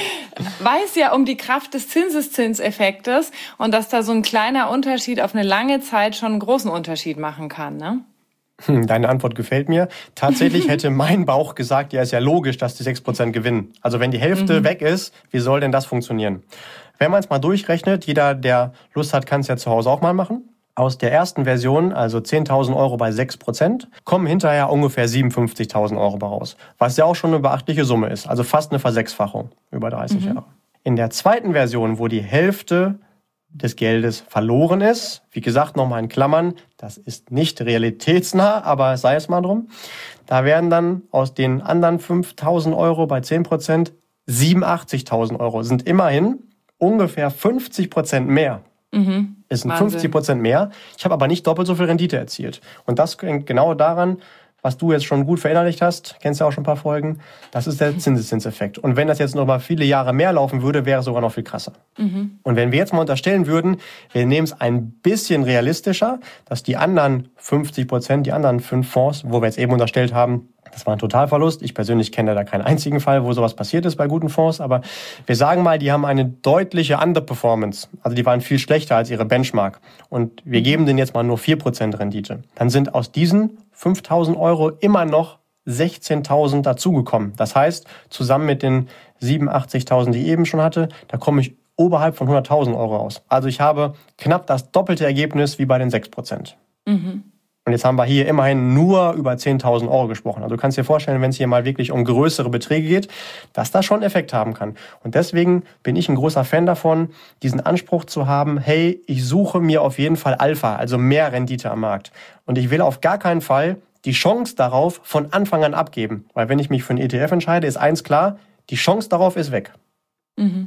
weiß ja um die Kraft des Zinseszinseffektes und dass da so ein kleiner Unterschied auf eine lange Zeit schon einen großen Unterschied machen kann, ne? Deine Antwort gefällt mir. Tatsächlich hätte mein Bauch gesagt, ja, ist ja logisch, dass die sechs Prozent gewinnen. Also wenn die Hälfte mhm. weg ist, wie soll denn das funktionieren? Wenn man es mal durchrechnet, jeder, der Lust hat, kann es ja zu Hause auch mal machen. Aus der ersten Version, also zehntausend Euro bei sechs Prozent, kommen hinterher ungefähr siebenundfünfzigtausend Euro raus. Was ja auch schon eine beachtliche Summe ist. Also fast eine Versechsfachung über dreißig mhm. Jahre. In der zweiten Version, wo die Hälfte des Geldes verloren ist. Wie gesagt, nochmal in Klammern, das ist nicht realitätsnah, aber sei es mal drum. Da werden dann aus den anderen fünftausend Euro bei zehn Prozent siebenundachtzigtausend Euro. Sind immerhin ungefähr fünfzig Prozent mehr. Mhm. Es sind Wahnsinn. fünfzig Prozent mehr. Ich habe aber nicht doppelt so viel Rendite erzielt. Und das hängt genau daran, was du jetzt schon gut verinnerlicht hast, kennst ja auch schon ein paar Folgen, das ist der Zinseszinseffekt. Und wenn das jetzt noch mal viele Jahre mehr laufen würde, wäre es sogar noch viel krasser. Mhm. Und wenn wir jetzt mal unterstellen würden, wir nehmen es ein bisschen realistischer, dass die anderen fünfzig Prozent, die anderen fünf Fonds, wo wir jetzt eben unterstellt haben, das war ein Totalverlust. Ich persönlich kenne da keinen einzigen Fall, wo sowas passiert ist bei guten Fonds. Aber wir sagen mal, die haben eine deutliche Underperformance. Also die waren viel schlechter als ihre Benchmark. Und wir geben denen jetzt mal nur vier Prozent Rendite. Dann sind aus diesen fünftausend Euro immer noch sechzehntausend dazugekommen. Das heißt, zusammen mit den siebenundachtzigtausend, die ich eben schon hatte, da komme ich oberhalb von hunderttausend Euro raus. Also ich habe knapp das doppelte Ergebnis wie bei den sechs Prozent. Mhm. Und jetzt haben wir hier immerhin nur über zehntausend Euro gesprochen. Also du kannst dir vorstellen, wenn es hier mal wirklich um größere Beträge geht, dass das schon Effekt haben kann. Und deswegen bin ich ein großer Fan davon, diesen Anspruch zu haben, hey, ich suche mir auf jeden Fall Alpha, also mehr Rendite am Markt. Und ich will auf gar keinen Fall die Chance darauf von Anfang an abgeben. Weil wenn ich mich für einen E T F entscheide, ist eins klar, die Chance darauf ist weg. Mhm.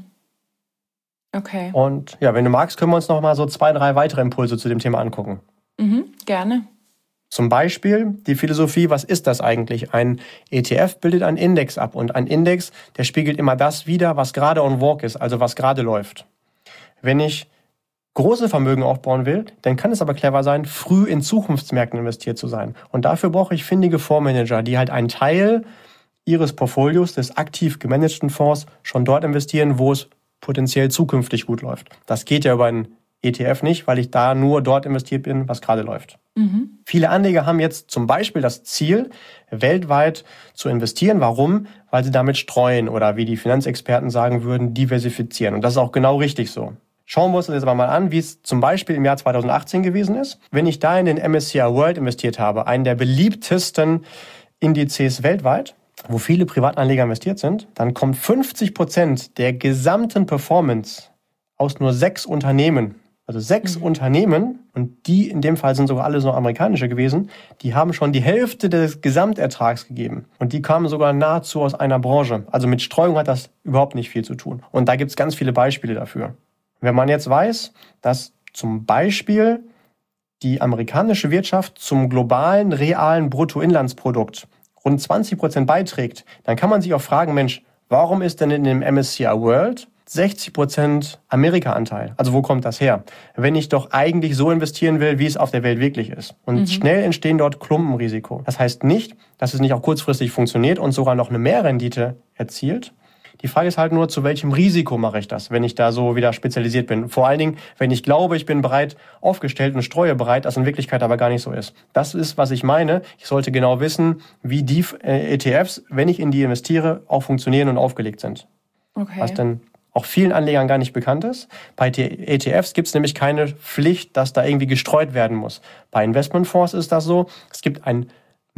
Okay. Und ja, wenn du magst, können wir uns noch mal so zwei, drei weitere Impulse zu dem Thema angucken. Mhm, gerne. Zum Beispiel die Philosophie, was ist das eigentlich? Ein E T F bildet einen Index ab und ein Index, der spiegelt immer das wider, was gerade on vogue ist, also was gerade läuft. Wenn ich große Vermögen aufbauen will, dann kann es aber clever sein, früh in Zukunftsmärkten investiert zu sein. Und dafür brauche ich findige Fondsmanager, die halt einen Teil ihres Portfolios, des aktiv gemanagten Fonds, schon dort investieren, wo es potenziell zukünftig gut läuft. Das geht ja über einen E T F nicht, weil ich da nur dort investiert bin, was gerade läuft. Mhm. Viele Anleger haben jetzt zum Beispiel das Ziel, weltweit zu investieren. Warum? Weil sie damit streuen oder wie die Finanzexperten sagen würden, diversifizieren. Und das ist auch genau richtig so. Schauen wir uns das jetzt mal an, wie es zum Beispiel im Jahr zweitausendachtzehn gewesen ist. Wenn ich da in den M S C I World investiert habe, einen der beliebtesten Indizes weltweit, wo viele Privatanleger investiert sind, dann kommt fünfzig Prozent der gesamten Performance aus nur sechs Unternehmen. Also sechs mhm. Unternehmen, und die in dem Fall sind sogar alle so amerikanische gewesen, die haben schon die Hälfte des Gesamtertrags gegeben. Und die kamen sogar nahezu aus einer Branche. Also mit Streuung hat das überhaupt nicht viel zu tun. Und da gibt es ganz viele Beispiele dafür. Wenn man jetzt weiß, dass zum Beispiel die amerikanische Wirtschaft zum globalen realen Bruttoinlandsprodukt rund zwanzig Prozent beiträgt, dann kann man sich auch fragen, Mensch, warum ist denn in dem M S C I World sechzig Prozent Amerika-Anteil? Also wo kommt das her? Wenn ich doch eigentlich so investieren will, wie es auf der Welt wirklich ist. Und mhm. schnell entstehen dort Klumpenrisiko. Das heißt nicht, dass es nicht auch kurzfristig funktioniert und sogar noch eine Mehrrendite erzielt. Die Frage ist halt nur, zu welchem Risiko mache ich das, wenn ich da so wieder spezialisiert bin. Vor allen Dingen, wenn ich glaube, ich bin breit aufgestellt und streue breit, das in Wirklichkeit aber gar nicht so ist. Das ist, was ich meine. Ich sollte genau wissen, wie die E T Fs, wenn ich in die investiere, auch funktionieren und aufgelegt sind. Okay. Was denn auch vielen Anlegern gar nicht bekannt ist. Bei E T Fs gibt es nämlich keine Pflicht, dass da irgendwie gestreut werden muss. Bei Investmentfonds ist das so. Es gibt ein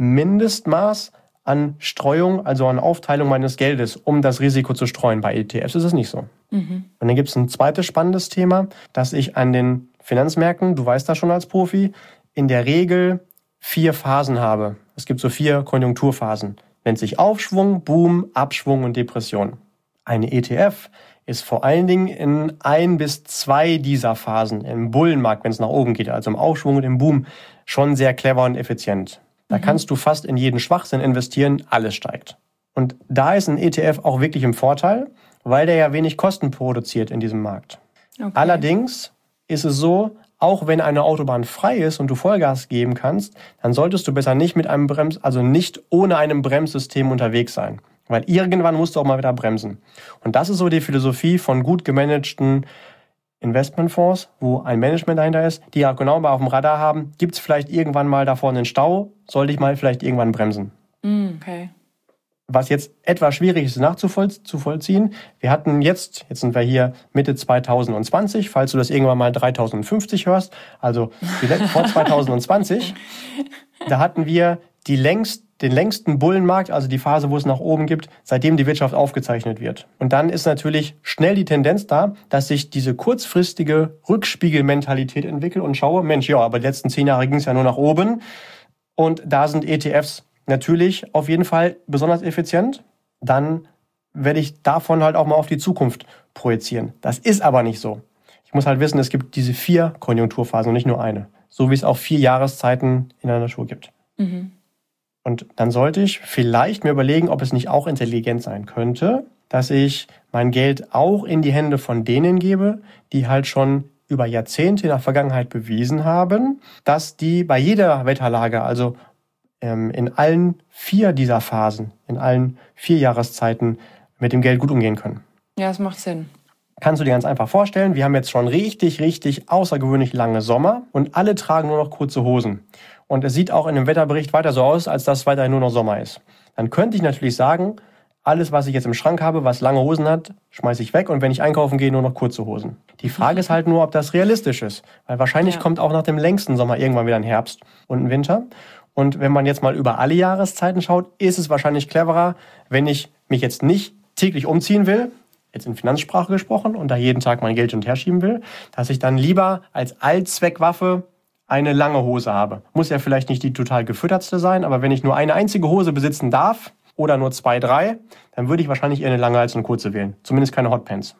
Mindestmaß an Streuung, also an Aufteilung meines Geldes, um das Risiko zu streuen. Bei E T Fs ist es nicht so. Mhm. Und dann gibt es ein zweites spannendes Thema, dass ich an den Finanzmärkten, du weißt das schon als Profi, in der Regel vier Phasen habe. Es gibt so vier Konjunkturphasen. Nennt sich Aufschwung, Boom, Abschwung und Depression. Eine E T F ist vor allen Dingen in ein bis zwei dieser Phasen, im Bullenmarkt, wenn es nach oben geht, also im Aufschwung und im Boom, schon sehr clever und effizient. Da mhm. kannst du fast in jeden Schwachsinn investieren, alles steigt. Und da ist ein E T F auch wirklich im Vorteil, weil der ja wenig Kosten produziert in diesem Markt. Okay. Allerdings ist es so, auch wenn eine Autobahn frei ist und du Vollgas geben kannst, dann solltest du besser nicht mit einem Brems, also nicht ohne einem Bremssystem unterwegs sein. Weil irgendwann musst du auch mal wieder bremsen. Und das ist so die Philosophie von gut gemanagten Investmentfonds, wo ein Management dahinter ist, die ja genau mal auf dem Radar haben, gibt es vielleicht irgendwann mal da vorne einen Stau, sollte ich mal vielleicht irgendwann bremsen. Okay. Was jetzt etwas schwierig ist nachzuvollziehen, wir hatten jetzt, jetzt sind wir hier Mitte zwanzig zwanzig, falls du das irgendwann mal dreitausendfünfzig hörst, also vor zwanzig zwanzig, da hatten wir die längst den längsten Bullenmarkt, also die Phase, wo es nach oben gibt, seitdem die Wirtschaft aufgezeichnet wird. Und dann ist natürlich schnell die Tendenz da, dass sich diese kurzfristige Rückspiegelmentalität entwickelt und schaue, Mensch, ja, aber die letzten zehn Jahre ging es ja nur nach oben. Und da sind E T Fs natürlich auf jeden Fall besonders effizient. Dann werde ich davon halt auch mal auf die Zukunft projizieren. Das ist aber nicht so. Ich muss halt wissen, es gibt diese vier Konjunkturphasen und nicht nur eine. So wie es auch vier Jahreszeiten in der Natur gibt. Mhm. Und dann sollte ich vielleicht mir überlegen, ob es nicht auch intelligent sein könnte, dass ich mein Geld auch in die Hände von denen gebe, die halt schon über Jahrzehnte in der Vergangenheit bewiesen haben, dass die bei jeder Wetterlage, also ähm, in allen vier dieser Phasen, in allen vier Jahreszeiten mit dem Geld gut umgehen können. Ja, das macht Sinn. kannst du dir ganz einfach vorstellen, wir haben jetzt schon richtig, richtig außergewöhnlich lange Sommer und alle tragen nur noch kurze Hosen. Und es sieht auch in dem Wetterbericht weiter so aus, als dass es weiterhin nur noch Sommer ist. Dann könnte ich natürlich sagen, alles, was ich jetzt im Schrank habe, was lange Hosen hat, schmeiße ich weg und wenn ich einkaufen gehe, nur noch kurze Hosen. Die Frage ist halt nur, ob das realistisch ist. Weil wahrscheinlich ja. kommt auch nach dem längsten Sommer irgendwann wieder ein Herbst und ein Winter. Und wenn man jetzt mal über alle Jahreszeiten schaut, ist es wahrscheinlich cleverer, wenn ich mich jetzt nicht täglich umziehen will, jetzt in Finanzsprache gesprochen, und da jeden Tag mein Geld hin und her schieben will, dass ich dann lieber als Allzweckwaffe eine lange Hose habe. Muss ja vielleicht nicht die total gefüttertste sein, aber wenn ich nur eine einzige Hose besitzen darf oder nur zwei, drei, dann würde ich wahrscheinlich eher eine lange als eine kurze wählen. Zumindest keine Hotpants.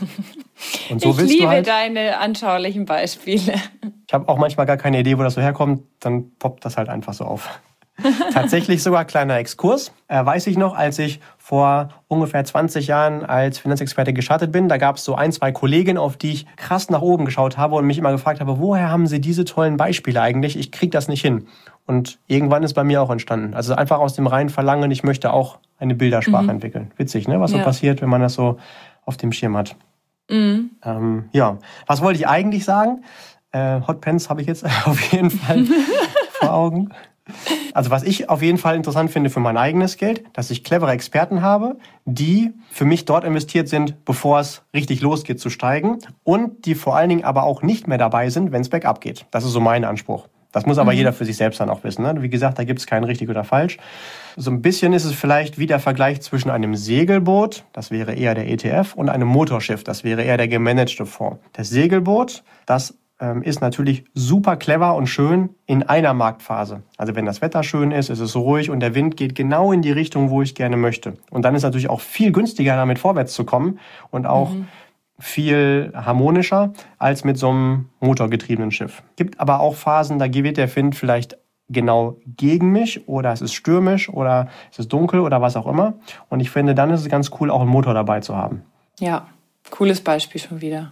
Und so ich willst liebe du halt, deine anschaulichen Beispiele. Ich habe auch manchmal gar keine Idee, wo das so herkommt. Dann poppt das halt einfach so auf. Tatsächlich sogar kleiner Exkurs. Äh, weiß ich noch, als ich vor ungefähr zwanzig Jahren als Finanzexperte gestartet bin, da gab es so ein, zwei Kolleginnen, auf die ich krass nach oben geschaut habe und mich immer gefragt habe, woher haben sie diese tollen Beispiele eigentlich? Ich kriege das nicht hin. Und irgendwann ist bei mir auch entstanden. Also einfach aus dem reinen Verlangen, ich möchte auch eine Bildersprache mhm. entwickeln. Witzig, ne? Was ja. so passiert, wenn man das so auf dem Schirm hat. Mhm. Ähm, ja, was wollte ich eigentlich sagen? Äh, Hotpants habe ich jetzt auf jeden Fall vor Augen. Also was ich auf jeden Fall interessant finde für mein eigenes Geld, dass ich clevere Experten habe, die für mich dort investiert sind, bevor es richtig losgeht zu steigen und die vor allen Dingen aber auch nicht mehr dabei sind, wenn es bergab geht. Das ist so mein Anspruch. Das muss aber mhm. jeder für sich selbst dann auch wissen. Ne? Wie gesagt, da gibt es kein richtig oder falsch. So ein bisschen ist es vielleicht wie der Vergleich zwischen einem Segelboot, das wäre eher der E T F, und einem Motorschiff, das wäre eher der gemanagte Fonds. Das Segelboot, das ist natürlich super clever und schön in einer Marktphase. Also wenn das Wetter schön ist, ist es ruhig und der Wind geht genau in die Richtung, wo ich gerne möchte. Und dann ist es natürlich auch viel günstiger, damit vorwärts zu kommen und auch mhm. viel harmonischer als mit so einem motorgetriebenen Schiff. Gibt aber auch Phasen, da geht der Wind vielleicht genau gegen mich oder es ist stürmisch oder es ist dunkel oder was auch immer. Und ich finde, dann ist es ganz cool, auch einen Motor dabei zu haben. Ja, cooles Beispiel schon wieder.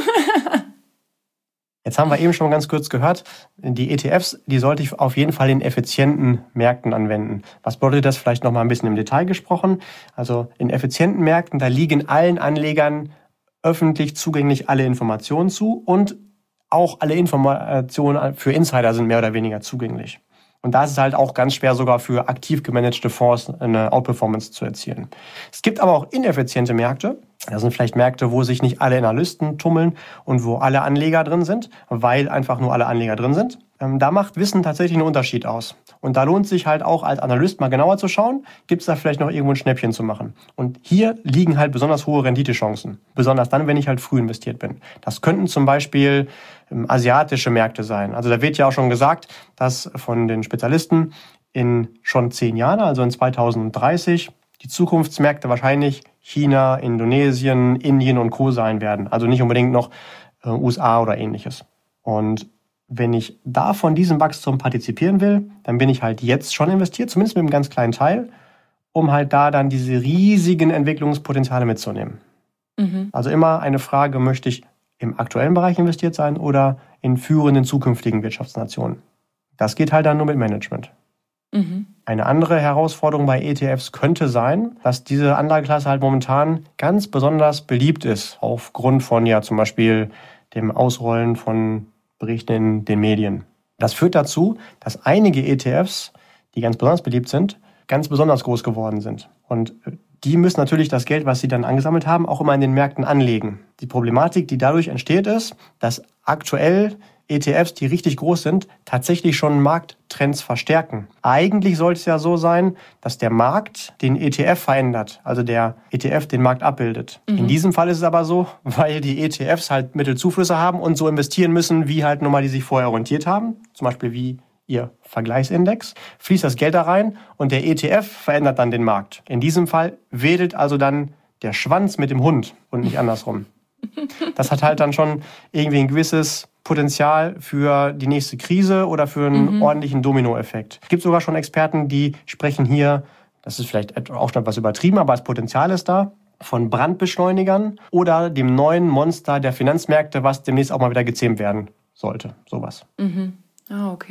Jetzt haben wir eben schon mal ganz kurz gehört, die E T Fs, die sollte ich auf jeden Fall in effizienten Märkten anwenden. Was bedeutet das? Vielleicht noch mal ein bisschen im Detail gesprochen. Also in effizienten Märkten, da liegen allen Anlegern öffentlich zugänglich alle Informationen zu und auch alle Informationen für Insider sind mehr oder weniger zugänglich. Und da ist es halt auch ganz schwer, sogar für aktiv gemanagte Fonds eine Outperformance zu erzielen. Es gibt aber auch ineffiziente Märkte. Das sind vielleicht Märkte, wo sich nicht alle Analysten tummeln und wo alle Anleger drin sind, weil einfach nur alle Anleger drin sind. Da macht Wissen tatsächlich einen Unterschied aus. Und da lohnt sich halt auch als Analyst mal genauer zu schauen, gibt es da vielleicht noch irgendwo ein Schnäppchen zu machen. Und hier liegen halt besonders hohe Renditechancen. Besonders dann, wenn ich halt früh investiert bin. Das könnten zum Beispiel ähm, asiatische Märkte sein. Also da wird ja auch schon gesagt, dass von den Spezialisten in schon zehn Jahren, also in zweitausenddreißig, die Zukunftsmärkte wahrscheinlich China, Indonesien, Indien und Co. sein werden. Also nicht unbedingt noch äh, U S A oder ähnliches. Und wenn ich da von diesem Wachstum partizipieren will, dann bin ich halt jetzt schon investiert, zumindest mit einem ganz kleinen Teil, um halt da dann diese riesigen Entwicklungspotenziale mitzunehmen. Mhm. Also immer eine Frage, möchte ich im aktuellen Bereich investiert sein oder in führenden zukünftigen Wirtschaftsnationen? Das geht halt dann nur mit Management. Mhm. Eine andere Herausforderung bei E T Fs könnte sein, dass diese Anlageklasse halt momentan ganz besonders beliebt ist, aufgrund von ja zum Beispiel dem Ausrollen von Berichten in den Medien. Das führt dazu, dass einige E T Fs, die ganz besonders beliebt sind, ganz besonders groß geworden sind. Und die müssen natürlich das Geld, was sie dann angesammelt haben, auch immer in den Märkten anlegen. Die Problematik, die dadurch entsteht, ist, dass aktuell E T Fs, die richtig groß sind, tatsächlich schon Markttrends verstärken. Eigentlich sollte es ja so sein, dass der Markt den E T F verändert, also der E T F den Markt abbildet. Mhm. In diesem Fall ist es aber so, weil die E T Fs halt Mittelzuflüsse haben und so investieren müssen, wie halt nun mal die sich vorher orientiert haben, zum Beispiel wie ihr Vergleichsindex, fließt das Geld da rein und der E T F verändert dann den Markt. In diesem Fall wedelt also dann der Schwanz mit dem Hund und nicht andersrum. Das hat halt dann schon irgendwie ein gewisses Potenzial für die nächste Krise oder für einen mhm. ordentlichen Dominoeffekt. Es gibt sogar schon Experten, die sprechen hier, das ist vielleicht auch schon etwas übertrieben, aber das Potenzial ist da, von Brandbeschleunigern oder dem neuen Monster der Finanzmärkte, was demnächst auch mal wieder gezähmt werden sollte. Sowas. Mhm. Ah, okay.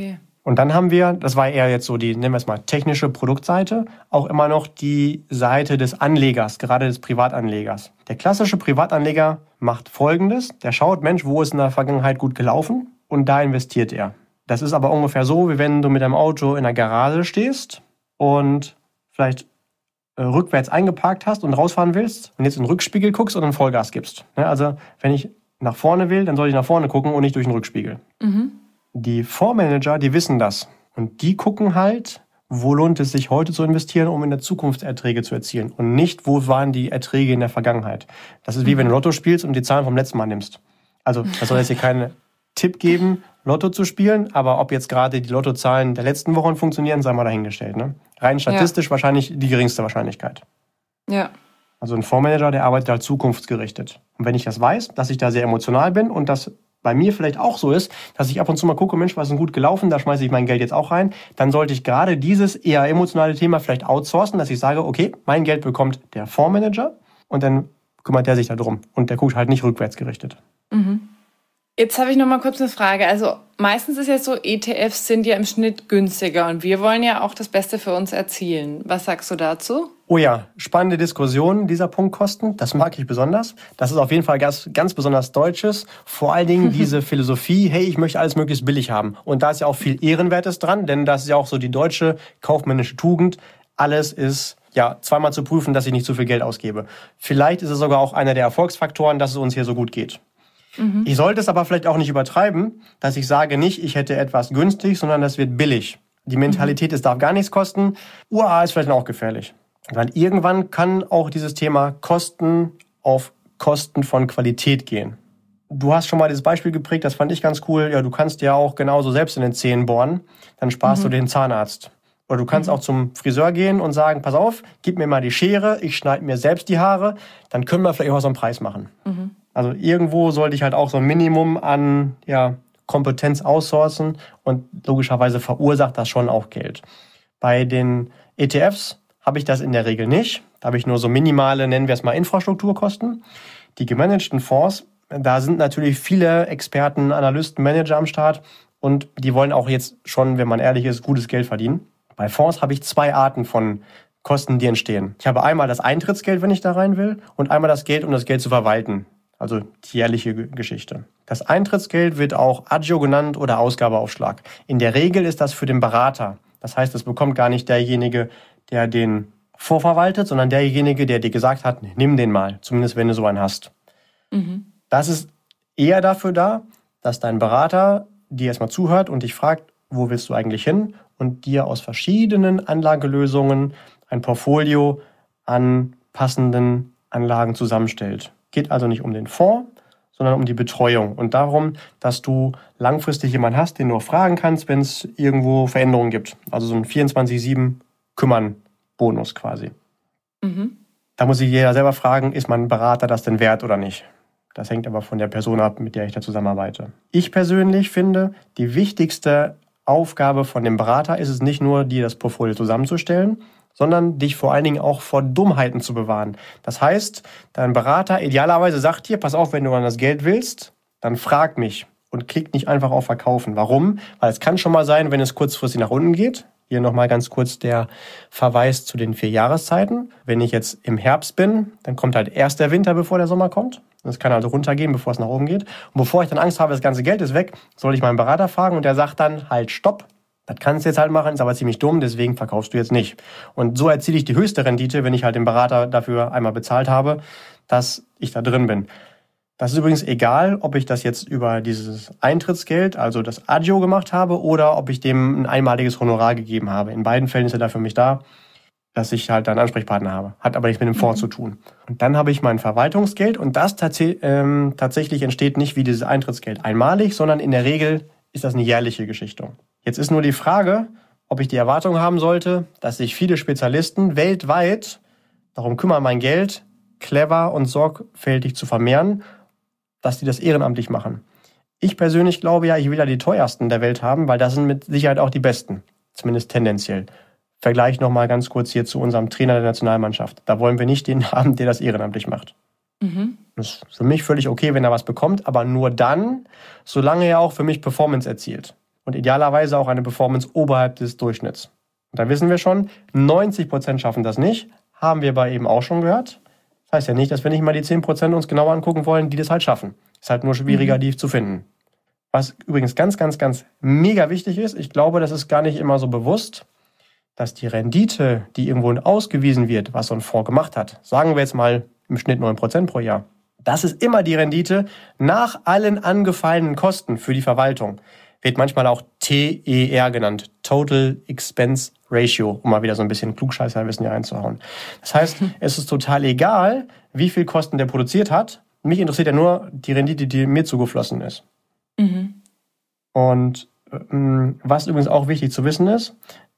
Und dann haben wir, das war eher jetzt so die, nennen wir es mal, technische Produktseite, auch immer noch die Seite des Anlegers, gerade des Privatanlegers. Der klassische Privatanleger macht Folgendes. Der schaut, Mensch, wo ist in der Vergangenheit gut gelaufen? Und da investiert er. Das ist aber ungefähr so, wie wenn du mit deinem Auto in der Garage stehst und vielleicht äh, rückwärts eingeparkt hast und rausfahren willst und jetzt in den Rückspiegel guckst und dann Vollgas gibst. Ja, also wenn ich nach vorne will, dann soll ich nach vorne gucken und nicht durch den Rückspiegel. Mhm. Die Fondsmanager, die wissen das. Und die gucken halt, wo lohnt es sich heute zu investieren, um in der Zukunft Erträge zu erzielen. Und nicht, wo waren die Erträge in der Vergangenheit. Das ist wie wenn du Lotto spielst und die Zahlen vom letzten Mal nimmst. Also das soll jetzt hier keinen Tipp geben, Lotto zu spielen. Aber ob jetzt gerade die Lottozahlen der letzten Wochen funktionieren, sei mal dahingestellt. Ne? Rein statistisch ja. wahrscheinlich die geringste Wahrscheinlichkeit. Ja. Also ein Fondsmanager, der arbeitet halt zukunftsgerichtet. Und wenn ich das weiß, dass ich da sehr emotional bin und das bei mir vielleicht auch so ist, dass ich ab und zu mal gucke, Mensch, was ist denn gut gelaufen, da schmeiße ich mein Geld jetzt auch rein, dann sollte ich gerade dieses eher emotionale Thema vielleicht outsourcen, dass ich sage, okay, mein Geld bekommt der Fondsmanager und dann kümmert der sich darum und der guckt halt nicht rückwärts gerichtet. Mhm. Jetzt habe ich noch mal kurz eine Frage. Also meistens ist ja so, E T Fs sind ja im Schnitt günstiger und wir wollen ja auch das Beste für uns erzielen. Was sagst du dazu? Oh ja, spannende Diskussion dieser Punktkosten. Das mag ich besonders. Das ist auf jeden Fall ganz, ganz besonders Deutsches. Vor allen Dingen diese Philosophie, hey, ich möchte alles möglichst billig haben. Und da ist ja auch viel Ehrenwertes dran, denn das ist ja auch so die deutsche kaufmännische Tugend. Alles ist ja zweimal zu prüfen, dass ich nicht zu viel Geld ausgebe. Vielleicht ist es sogar auch einer der Erfolgsfaktoren, dass es uns hier so gut geht. Mhm. Ich sollte es aber vielleicht auch nicht übertreiben, dass ich sage nicht, ich hätte etwas günstig, sondern das wird billig. Die Mentalität, es darf gar nichts kosten. U A ist vielleicht auch gefährlich. Weil irgendwann kann auch dieses Thema Kosten auf Kosten von Qualität gehen. Du hast schon mal dieses Beispiel geprägt, das fand ich ganz cool. Ja, du kannst ja auch genauso selbst in den Zähnen bohren, dann sparst mhm. du den Zahnarzt. Oder du kannst mhm. auch zum Friseur gehen und sagen, pass auf, gib mir mal die Schere, ich schneide mir selbst die Haare, dann können wir vielleicht auch so einen Preis machen. Mhm. Also irgendwo sollte ich halt auch so ein Minimum an ja, Kompetenz outsourcen und logischerweise verursacht das schon auch Geld. Bei den E T Fs habe ich das in der Regel nicht. Da habe ich nur so minimale, nennen wir es mal, Infrastrukturkosten. Die gemanagten Fonds, da sind natürlich viele Experten, Analysten, Manager am Start und die wollen auch jetzt schon, wenn man ehrlich ist, gutes Geld verdienen. Bei Fonds habe ich zwei Arten von Kosten, die entstehen. Ich habe einmal das Eintrittsgeld, wenn ich da rein will, und einmal das Geld, um das Geld zu verwalten. Also die jährliche Geschichte. Das Eintrittsgeld wird auch Agio genannt oder Ausgabeaufschlag. In der Regel ist das für den Berater. Das heißt, es bekommt gar nicht derjenige, der den vorverwaltet, sondern derjenige, der dir gesagt hat, nimm den mal, zumindest wenn du so einen hast. Mhm. Das ist eher dafür da, dass dein Berater dir erstmal zuhört und dich fragt, wo willst du eigentlich hin? Und dir aus verschiedenen Anlagelösungen ein Portfolio an passenden Anlagen zusammenstellt. Geht also nicht um den Fonds, sondern um die Betreuung und darum, dass du langfristig jemanden hast, den du auch fragen kannst, wenn es irgendwo Veränderungen gibt. Also so ein vierundzwanzig sieben Kümmern-Bonus quasi. Mhm. Da muss sich jeder selber fragen, ist mein Berater das denn wert oder nicht? Das hängt aber von der Person ab, mit der ich da zusammenarbeite. Ich persönlich finde, die wichtigste Aufgabe von dem Berater ist es nicht nur, dir das Portfolio zusammenzustellen, sondern dich vor allen Dingen auch vor Dummheiten zu bewahren. Das heißt, dein Berater idealerweise sagt dir, pass auf, wenn du an das Geld willst, dann frag mich und klick nicht einfach auf Verkaufen. Warum? Weil es kann schon mal sein, wenn es kurzfristig nach unten geht. Hier nochmal ganz kurz der Verweis zu den vier Jahreszeiten. Wenn ich jetzt im Herbst bin, dann kommt halt erst der Winter, bevor der Sommer kommt. Das kann also runtergehen, bevor es nach oben geht. Und bevor ich dann Angst habe, das ganze Geld ist weg, soll ich meinen Berater fragen und der sagt dann, halt, stopp. Das kannst du jetzt halt machen, ist aber ziemlich dumm, deswegen verkaufst du jetzt nicht. Und so erziele ich die höchste Rendite, wenn ich halt den Berater dafür einmal bezahlt habe, dass ich da drin bin. Das ist übrigens egal, ob ich das jetzt über dieses Eintrittsgeld, also das Agio gemacht habe, oder ob ich dem ein einmaliges Honorar gegeben habe. In beiden Fällen ist er da für mich da, dass ich halt einen Ansprechpartner habe. Hat aber nichts mit dem Fonds mhm. zu tun. Und dann habe ich mein Verwaltungsgeld und das tats- ähm, tatsächlich entsteht nicht wie dieses Eintrittsgeld einmalig, sondern in der Regel ist das eine jährliche Geschichte. Jetzt ist nur die Frage, ob ich die Erwartung haben sollte, dass sich viele Spezialisten weltweit darum kümmern, mein Geld clever und sorgfältig zu vermehren, dass die das ehrenamtlich machen. Ich persönlich glaube ja, ich will ja die teuersten der Welt haben, weil das sind mit Sicherheit auch die besten, zumindest tendenziell. Vergleich nochmal ganz kurz hier zu unserem Trainer der Nationalmannschaft. Da wollen wir nicht den haben, der das ehrenamtlich macht. Mhm. Das ist für mich völlig okay, wenn er was bekommt, aber nur dann, solange er auch für mich Performance erzielt. und idealerweise auch eine Performance oberhalb des Durchschnitts. Und da wissen wir schon, neunzig Prozent schaffen das nicht, haben wir aber eben auch schon gehört. Das heißt ja nicht, dass wir nicht mal die zehn Prozent uns genauer angucken wollen, die das halt schaffen. Ist halt nur schwieriger, mhm. die zu finden. Was übrigens ganz, ganz, ganz mega wichtig ist, ich glaube, das ist gar nicht immer so bewusst, dass die Rendite, die irgendwo ausgewiesen wird, was so ein Fonds gemacht hat, sagen wir jetzt mal im Schnitt neun Prozent pro Jahr, das ist immer die Rendite nach allen angefallenen Kosten für die Verwaltung. Wird manchmal auch T E R genannt, Total Expense Ratio, um mal wieder so ein bisschen Klugscheißerwissen hier einzuhauen. Das heißt, es ist total egal, wie viel Kosten der produziert hat. Mich interessiert ja nur die Rendite, die mir zugeflossen ist. Mhm. Und ähm, was übrigens auch wichtig zu wissen ist,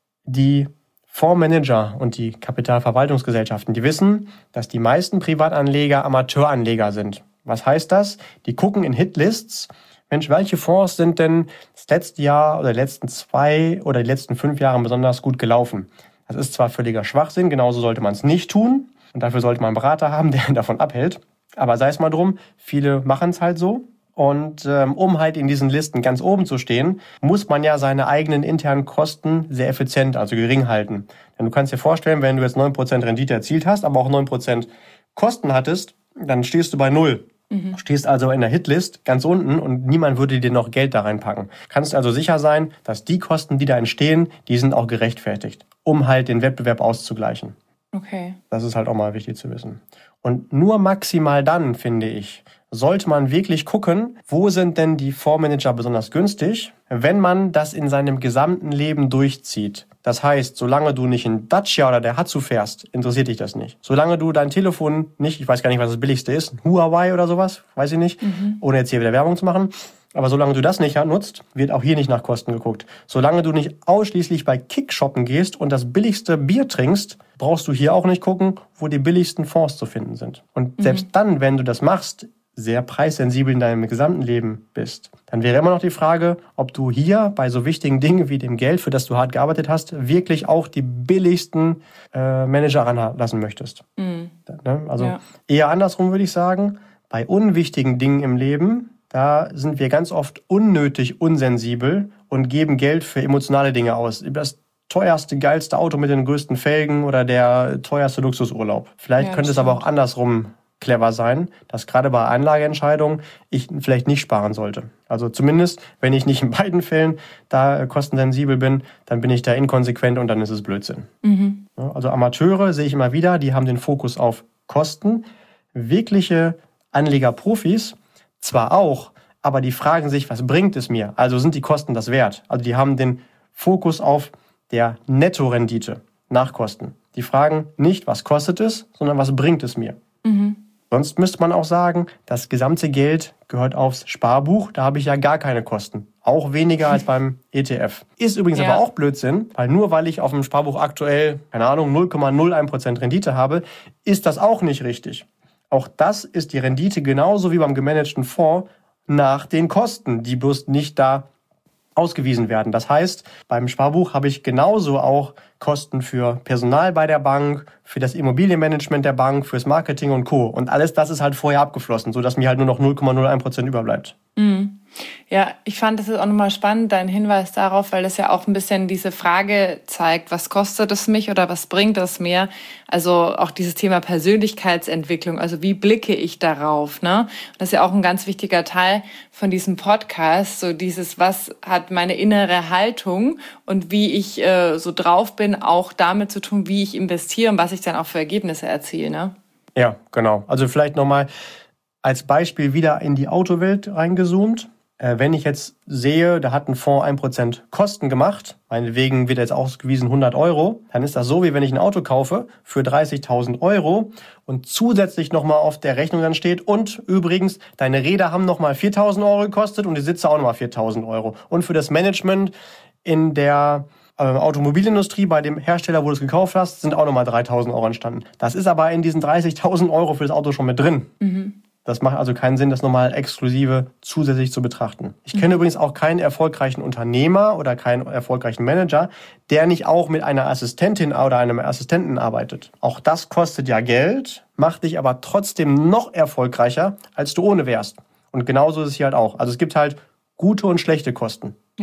die Fondsmanager und die Kapitalverwaltungsgesellschaften, die wissen, dass die meisten Privatanleger Amateuranleger sind. Was heißt das? Die gucken in Hitlists, Mensch, welche Fonds sind denn das letzte Jahr oder die letzten zwei oder die letzten fünf Jahre besonders gut gelaufen? Das ist zwar völliger Schwachsinn, genauso sollte man es nicht tun und dafür sollte man einen Berater haben, der ihn davon abhält. Aber sei es mal drum, viele machen es halt so. Und ähm, um halt in diesen Listen ganz oben zu stehen, muss man ja seine eigenen internen Kosten sehr effizient, also gering halten. Denn du kannst dir vorstellen, wenn du jetzt neun Prozent Rendite erzielt hast, aber auch neun Prozent Kosten hattest, dann stehst du bei null. Mhm. Du stehst also in der Hitlist ganz unten und niemand würde dir noch Geld da reinpacken. Kannst also sicher sein, dass die Kosten, die da entstehen, die sind auch gerechtfertigt, um halt den Wettbewerb auszugleichen. Okay. Das ist halt auch mal wichtig zu wissen. Und nur maximal dann, finde ich, sollte man wirklich gucken, wo sind denn die Fondsmanager besonders günstig, wenn man das in seinem gesamten Leben durchzieht. Das heißt, solange du nicht in Dacia oder der Hatsu fährst, interessiert dich das nicht. Solange du dein Telefon nicht, ich weiß gar nicht, was das billigste ist, ein Huawei oder sowas, weiß ich nicht, mhm. ohne jetzt hier wieder Werbung zu machen, aber solange du das nicht nutzt, wird auch hier nicht nach Kosten geguckt. Solange du nicht ausschließlich bei Kick shoppen gehst und das billigste Bier trinkst, brauchst du hier auch nicht gucken, wo die billigsten Fonds zu finden sind. Und selbst mhm. dann, wenn du das machst, sehr preissensibel in deinem gesamten Leben bist, dann wäre immer noch die Frage, ob du hier bei so wichtigen Dingen wie dem Geld, für das du hart gearbeitet hast, wirklich auch die billigsten äh, Manager ranlassen möchtest. Mhm. Also ja. eher andersrum würde ich sagen, bei unwichtigen Dingen im Leben, da sind wir ganz oft unnötig unsensibel und geben Geld für emotionale Dinge aus. Das teuerste, geilste Auto mit den größten Felgen oder der teuerste Luxusurlaub. Vielleicht ja, könnte es aber auch andersrum clever sein, dass gerade bei Anlageentscheidungen ich vielleicht nicht sparen sollte. Also zumindest, wenn ich nicht in beiden Fällen da kostensensibel bin, dann bin ich da inkonsequent und dann ist es Blödsinn. Mhm. Also Amateure sehe ich immer wieder, die haben den Fokus auf Kosten. Wirkliche Anlegerprofis zwar auch, aber die fragen sich, was bringt es mir? Also sind die Kosten das wert? Also die haben den Fokus auf der Nettorendite nach Kosten. Die fragen nicht, was kostet es, sondern was bringt es mir? Mhm. Sonst müsste man auch sagen, das gesamte Geld gehört aufs Sparbuch. Da habe ich ja gar keine Kosten. Auch weniger als beim E T F. Ist übrigens ja. aber auch Blödsinn, weil nur weil ich auf dem Sparbuch aktuell, keine Ahnung, null Komma null eins Prozent Rendite habe, ist das auch nicht richtig. Auch das ist die Rendite genauso wie beim gemanagten Fonds nach den Kosten, die bloß nicht da ausgewiesen werden. Das heißt, beim Sparbuch habe ich genauso auch Kosten für Personal bei der Bank, für das Immobilienmanagement der Bank, fürs Marketing und Co. Und alles das ist halt vorher abgeflossen, sodass mir halt nur noch null Komma null eins Prozent überbleibt. Mhm. Ja, ich fand das ist auch nochmal spannend, dein Hinweis darauf, weil das ja auch ein bisschen diese Frage zeigt, was kostet es mich oder was bringt es mir? Also auch dieses Thema Persönlichkeitsentwicklung, also wie blicke ich darauf, ne? Das ist ja auch ein ganz wichtiger Teil von diesem Podcast, so dieses, was hat meine innere Haltung und wie ich äh, so drauf bin, auch damit zu tun, wie ich investiere und was ich dann auch für Ergebnisse erziele, ne? Ja, genau. Also vielleicht nochmal als Beispiel wieder in die Autowelt reingezoomt. Äh, wenn ich jetzt sehe, da hat ein Fonds ein Prozent Kosten gemacht, meinetwegen wird jetzt ausgewiesen hundert Euro, dann ist das so, wie wenn ich ein Auto kaufe für dreißigtausend Euro und zusätzlich nochmal auf der Rechnung dann steht und übrigens, deine Räder haben nochmal viertausend Euro gekostet und die Sitze auch nochmal viertausend Euro. Und für das Management in der äh, Automobilindustrie, bei dem Hersteller, wo du es gekauft hast, sind auch nochmal dreitausend Euro entstanden. Das ist aber in diesen dreißigtausend Euro für das Auto schon mit drin. Mhm. Das macht also keinen Sinn, das nochmal exklusive zusätzlich zu betrachten. Ich kenne mhm. übrigens auch keinen erfolgreichen Unternehmer oder keinen erfolgreichen Manager, der nicht auch mit einer Assistentin oder einem Assistenten arbeitet. Auch das kostet ja Geld, macht dich aber trotzdem noch erfolgreicher, als du ohne wärst. Und genauso ist es hier halt auch. Also es gibt halt gute und schlechte Kosten. Ja.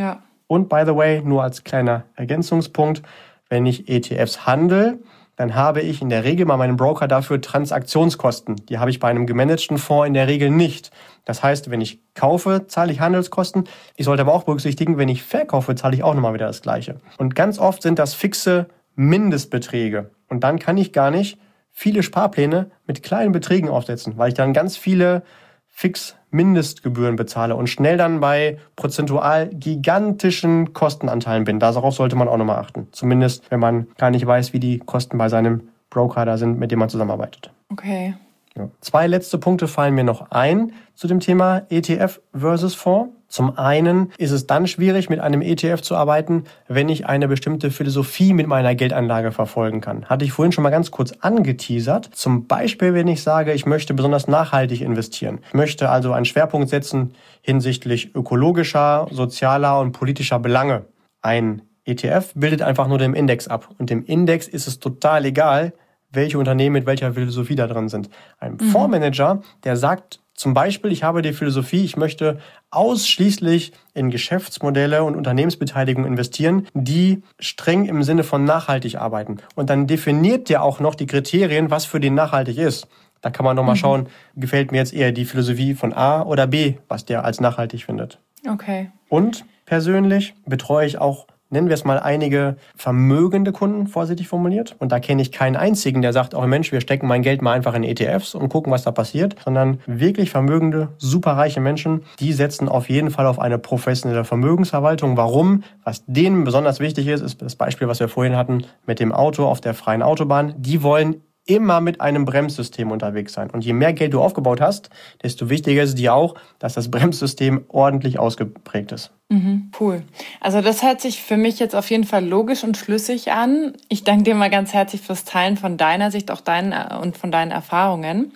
Und by the way, nur als kleiner Ergänzungspunkt, wenn ich E T Fs handle, dann habe ich in der Regel bei meinem Broker dafür Transaktionskosten. Die habe ich bei einem gemanagten Fonds in der Regel nicht. Das heißt, wenn ich kaufe, zahle ich Handelskosten. Ich sollte aber auch berücksichtigen, wenn ich verkaufe, zahle ich auch nochmal wieder das Gleiche. Und ganz oft sind das fixe Mindestbeträge. Und dann kann ich gar nicht viele Sparpläne mit kleinen Beträgen aufsetzen, weil ich dann ganz viele fix Mindestgebühren bezahle und schnell dann bei prozentual gigantischen Kostenanteilen bin. Darauf sollte man auch nochmal achten. Zumindest, wenn man gar nicht weiß, wie die Kosten bei seinem Broker da sind, mit dem man zusammenarbeitet. Okay. Ja. Zwei letzte Punkte fallen mir noch ein zu dem Thema E T F versus Fonds. Zum einen ist es dann schwierig, mit einem E T F zu arbeiten, wenn ich eine bestimmte Philosophie mit meiner Geldanlage verfolgen kann. Hatte ich vorhin schon mal ganz kurz angeteasert. Zum Beispiel, wenn ich sage, ich möchte besonders nachhaltig investieren. Ich möchte also einen Schwerpunkt setzen hinsichtlich ökologischer, sozialer und politischer Belange. Ein E T F bildet einfach nur den Index ab. Und dem Index ist es total egal, welche Unternehmen mit welcher Philosophie da drin sind. Ein mhm. Fondsmanager, der sagt zum Beispiel, ich habe die Philosophie, ich möchte ausschließlich in Geschäftsmodelle und Unternehmensbeteiligung investieren, die streng im Sinne von nachhaltig arbeiten. Und dann definiert der auch noch die Kriterien, was für den nachhaltig ist. Da kann man nochmal mhm. schauen, gefällt mir jetzt eher die Philosophie von A oder B, was der als nachhaltig findet. Okay. Und persönlich betreue ich auch, nennen wir es mal, einige vermögende Kunden, vorsichtig formuliert. Und da kenne ich keinen einzigen, der sagt, oh Mensch, wir stecken mein Geld mal einfach in E T Fs und gucken, was da passiert. Sondern wirklich vermögende, superreiche Menschen, die setzen auf jeden Fall auf eine professionelle Vermögensverwaltung. Warum? Was denen besonders wichtig ist, ist das Beispiel, was wir vorhin hatten mit dem Auto auf der freien Autobahn. Die wollen immer mit einem Bremssystem unterwegs sein. Und je mehr Geld du aufgebaut hast, desto wichtiger ist es dir auch, dass das Bremssystem ordentlich ausgeprägt ist. Mhm, cool. Also das hört sich für mich jetzt auf jeden Fall logisch und schlüssig an. Ich danke dir mal ganz herzlich fürs Teilen von deiner Sicht auch deinen und von deinen Erfahrungen.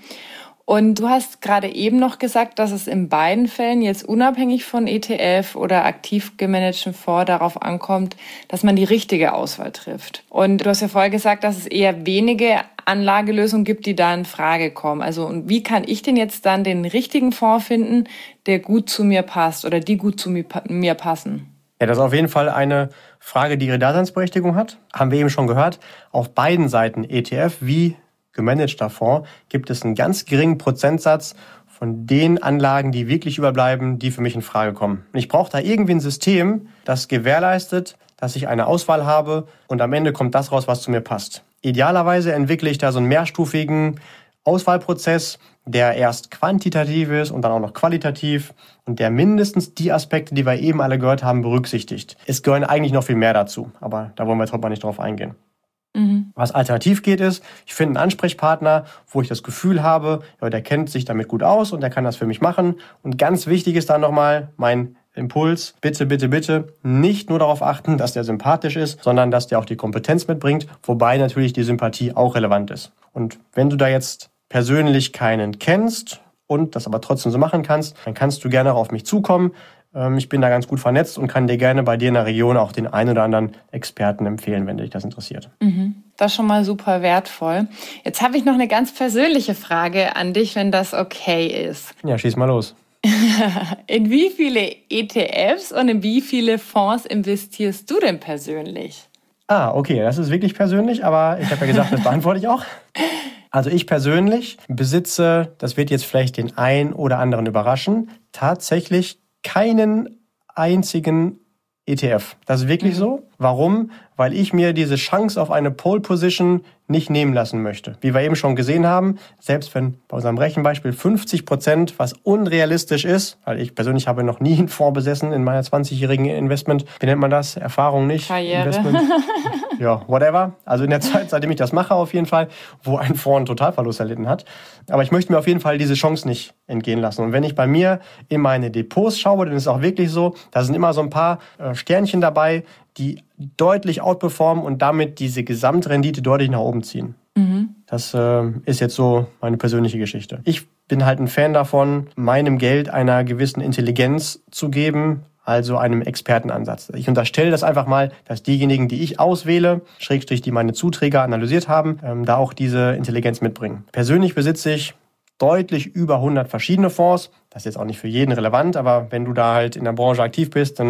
Und du hast gerade eben noch gesagt, dass es in beiden Fällen jetzt unabhängig von E T F oder aktiv gemanagten Fonds darauf ankommt, dass man die richtige Auswahl trifft. Und du hast ja vorher gesagt, dass es eher wenige Anlagelösungen gibt, die da in Frage kommen. Also und wie kann ich denn jetzt dann den richtigen Fonds finden, der gut zu mir passt oder die gut zu mir passen? Ja, das ist auf jeden Fall eine Frage, die ihre Daseinsberechtigung hat. Haben wir eben schon gehört. Auf beiden Seiten, E T F wie gemanagter Fonds, gibt es einen ganz geringen Prozentsatz von den Anlagen, die wirklich überbleiben, die für mich in Frage kommen. Und ich brauche da irgendwie ein System, das gewährleistet, dass ich eine Auswahl habe und am Ende kommt das raus, was zu mir passt. Idealerweise entwickle ich da so einen mehrstufigen Auswahlprozess, der erst quantitativ ist und dann auch noch qualitativ und der mindestens die Aspekte, die wir eben alle gehört haben, berücksichtigt. Es gehören eigentlich noch viel mehr dazu, aber da wollen wir jetzt heute mal nicht drauf eingehen. Mhm. Was alternativ geht ist, ich finde einen Ansprechpartner, wo ich das Gefühl habe, ja, der kennt sich damit gut aus und der kann das für mich machen. Und ganz wichtig ist dann nochmal mein Impuls, bitte, bitte, bitte nicht nur darauf achten, dass der sympathisch ist, sondern dass der auch die Kompetenz mitbringt, wobei natürlich die Sympathie auch relevant ist. Und wenn du da jetzt persönlich keinen kennst und das aber trotzdem so machen kannst, dann kannst du gerne auch auf mich zukommen. Ich bin da ganz gut vernetzt und kann dir gerne bei dir in der Region auch den einen oder anderen Experten empfehlen, wenn dich das interessiert. Mhm. Das ist schon mal super wertvoll. Jetzt habe ich noch eine ganz persönliche Frage an dich, wenn das okay ist. Ja, schieß mal los. In wie viele E T Fs und in wie viele Fonds investierst du denn persönlich? Ah, okay, das ist wirklich persönlich, aber ich habe ja gesagt, das beantworte ich auch. Also ich persönlich besitze, das wird jetzt vielleicht den einen oder anderen überraschen, tatsächlich keinen einzigen E T F. Das ist wirklich mhm. so. Warum? Weil ich mir diese Chance auf eine Pole Position nicht nehmen lassen möchte. Wie wir eben schon gesehen haben, selbst wenn bei unserem Rechenbeispiel fünfzig Prozent, was unrealistisch ist, weil ich persönlich habe noch nie einen Fonds besessen in meiner zwanzigjährigen Investment, wie nennt man das? Erfahrung nicht? Karriere. Investment. Ja, whatever. Also in der Zeit, seitdem ich das mache auf jeden Fall, wo ein Fonds einen Totalverlust erlitten hat. Aber ich möchte mir auf jeden Fall diese Chance nicht entgehen lassen. Und wenn ich bei mir in meine Depots schaue, dann ist es auch wirklich so, da sind immer so ein paar Sternchen dabei, die deutlich outperformen und damit diese Gesamtrendite deutlich nach oben ziehen. Mhm. Das äh, ist jetzt so meine persönliche Geschichte. Ich bin halt ein Fan davon, meinem Geld einer gewissen Intelligenz zu geben, also einem Expertenansatz. Ich unterstelle das einfach mal, dass diejenigen, die ich auswähle, Schrägstrich, die meine Zuträger analysiert haben, ähm, da auch diese Intelligenz mitbringen. Persönlich besitze ich deutlich über hundert verschiedene Fonds. Das ist jetzt auch nicht für jeden relevant, aber wenn du da halt in der Branche aktiv bist, dann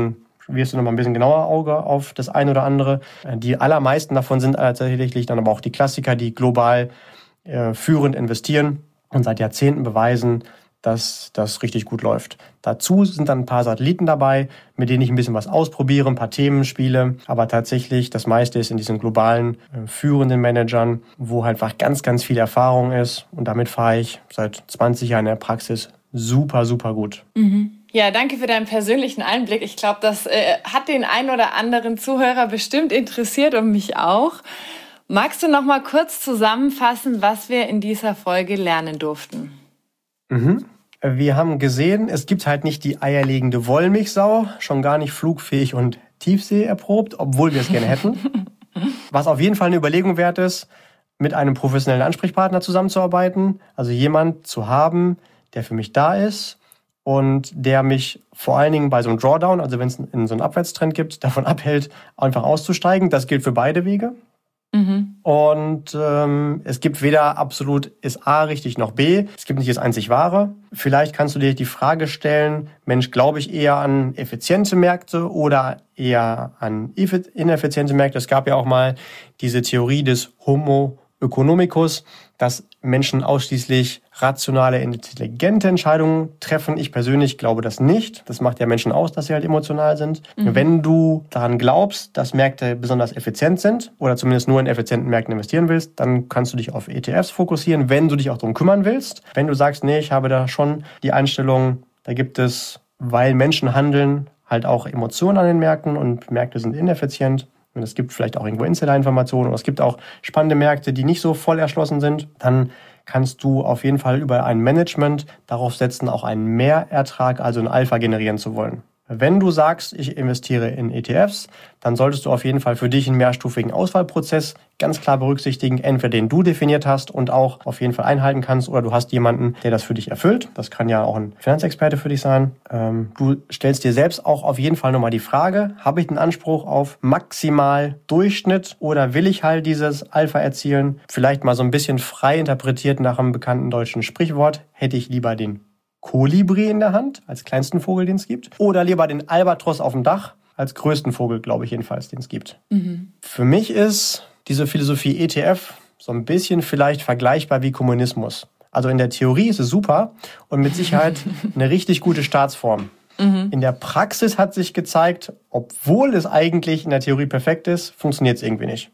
wirst du noch mal ein bisschen genauer Auge auf das eine oder andere. Die allermeisten davon sind tatsächlich dann aber auch die Klassiker, die global äh, führend investieren und seit Jahrzehnten beweisen, dass das richtig gut läuft. Dazu sind dann ein paar Satelliten dabei, mit denen ich ein bisschen was ausprobiere, ein paar Themen spiele. Aber tatsächlich, das meiste ist in diesen globalen äh, führenden Managern, wo halt einfach ganz, ganz viel Erfahrung ist. Und damit fahre ich seit zwanzig Jahren in der Praxis super, super gut. Mhm. Ja, danke für deinen persönlichen Einblick. Ich glaube, das äh, hat den einen oder anderen Zuhörer bestimmt interessiert und mich auch. Magst du noch mal kurz zusammenfassen, was wir in dieser Folge lernen durften? Mhm. Wir haben gesehen, es gibt halt nicht die eierlegende Wollmilchsau, schon gar nicht flugfähig und Tiefsee erprobt, obwohl wir es gerne hätten. Was auf jeden Fall eine Überlegung wert ist, mit einem professionellen Ansprechpartner zusammenzuarbeiten, also jemand zu haben, der für mich da ist und der mich vor allen Dingen bei so einem Drawdown, also wenn es in so einen Abwärtstrend gibt, davon abhält, einfach auszusteigen. Das gilt für beide Wege. Mhm. Und ähm, es gibt weder absolut ist A richtig noch B. Es gibt nicht das einzig Wahre. Vielleicht kannst du dir die Frage stellen, Mensch, glaube ich eher an effiziente Märkte oder eher an ineffiziente Märkte? Es gab ja auch mal diese Theorie des Homo economicus, dass Menschen ausschließlich rationale, intelligente Entscheidungen treffen. Ich persönlich glaube das nicht. Das macht ja Menschen aus, dass sie halt emotional sind. Mhm. Wenn du daran glaubst, dass Märkte besonders effizient sind oder zumindest nur in effizienten Märkten investieren willst, dann kannst du dich auf E T Fs fokussieren, wenn du dich auch darum kümmern willst. Wenn du sagst, nee, ich habe da schon die Einstellung, da gibt es, weil Menschen handeln, halt auch Emotionen an den Märkten und Märkte sind ineffizient. Und es gibt vielleicht auch irgendwo Insider-Informationen oder es gibt auch spannende Märkte, die nicht so voll erschlossen sind, dann kannst du auf jeden Fall über ein Management darauf setzen, auch einen Mehrertrag, also ein Alpha generieren zu wollen. Wenn du sagst, ich investiere in E T Fs, dann solltest du auf jeden Fall für dich einen mehrstufigen Auswahlprozess ganz klar berücksichtigen, entweder den du definiert hast und auch auf jeden Fall einhalten kannst, oder du hast jemanden, der das für dich erfüllt. Das kann ja auch ein Finanzexperte für dich sein. Ähm, du stellst dir selbst auch auf jeden Fall nochmal die Frage, habe ich den Anspruch auf maximal Durchschnitt oder will ich halt dieses Alpha erzielen? Vielleicht mal so ein bisschen frei interpretiert nach einem bekannten deutschen Sprichwort, hätte ich lieber den Kolibri in der Hand, als kleinsten Vogel, den es gibt, oder lieber den Albatros auf dem Dach, als größten Vogel, glaube ich jedenfalls, den es gibt. Mhm. Für mich ist diese Philosophie E T F so ein bisschen vielleicht vergleichbar wie Kommunismus. Also in der Theorie ist es super und mit Sicherheit eine richtig gute Staatsform. Mhm. In der Praxis hat sich gezeigt, obwohl es eigentlich in der Theorie perfekt ist, funktioniert es irgendwie nicht.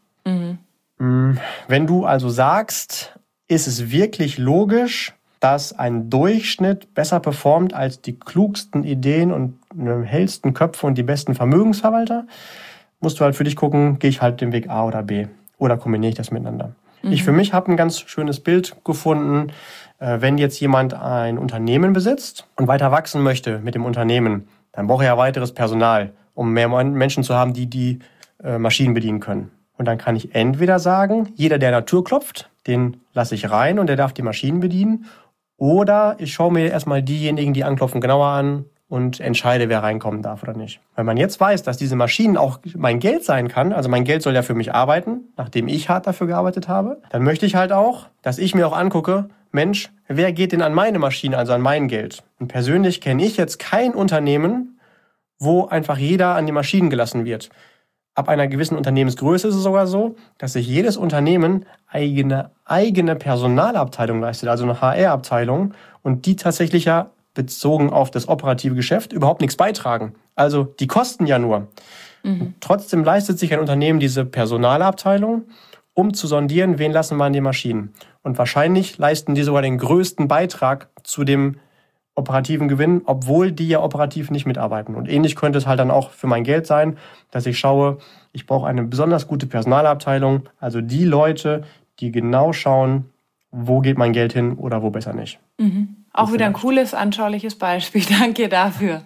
Mhm. Wenn du also sagst, ist es wirklich logisch, dass ein Durchschnitt besser performt als die klugsten Ideen und hellsten Köpfe und die besten Vermögensverwalter, musst du halt für dich gucken, gehe ich halt den Weg A oder B oder kombiniere ich das miteinander. Mhm. Ich für mich habe ein ganz schönes Bild gefunden, wenn jetzt jemand ein Unternehmen besitzt und weiter wachsen möchte mit dem Unternehmen, dann braucht er ja weiteres Personal, um mehr Menschen zu haben, die die Maschinen bedienen können. Und dann kann ich entweder sagen, jeder, der an der Tür klopft, den lasse ich rein und der darf die Maschinen bedienen. Oder ich schaue mir erstmal diejenigen, die anklopfen, genauer an und entscheide, wer reinkommen darf oder nicht. Wenn man jetzt weiß, dass diese Maschinen auch mein Geld sein kann, also mein Geld soll ja für mich arbeiten, nachdem ich hart dafür gearbeitet habe, dann möchte ich halt auch, dass ich mir auch angucke, Mensch, wer geht denn an meine Maschine, also an mein Geld? Und persönlich kenne ich jetzt kein Unternehmen, wo einfach jeder an die Maschinen gelassen wird. Ab einer gewissen Unternehmensgröße ist es sogar so, dass sich jedes Unternehmen eigene, eigene Personalabteilung leistet, also eine H R-Abteilung, und die tatsächlich ja bezogen auf das operative Geschäft überhaupt nichts beitragen. Also die kosten ja nur. Mhm. Trotzdem leistet sich ein Unternehmen diese Personalabteilung, um zu sondieren, wen lassen wir an die Maschinen. Und wahrscheinlich leisten die sogar den größten Beitrag zu dem operativen Gewinn, obwohl die ja operativ nicht mitarbeiten. Und ähnlich könnte es halt dann auch für mein Geld sein, dass ich schaue, ich brauche eine besonders gute Personalabteilung, also die Leute, die genau schauen, wo geht mein Geld hin oder wo besser nicht. Mhm. Auch wieder ein cooles, anschauliches Beispiel. Danke dafür.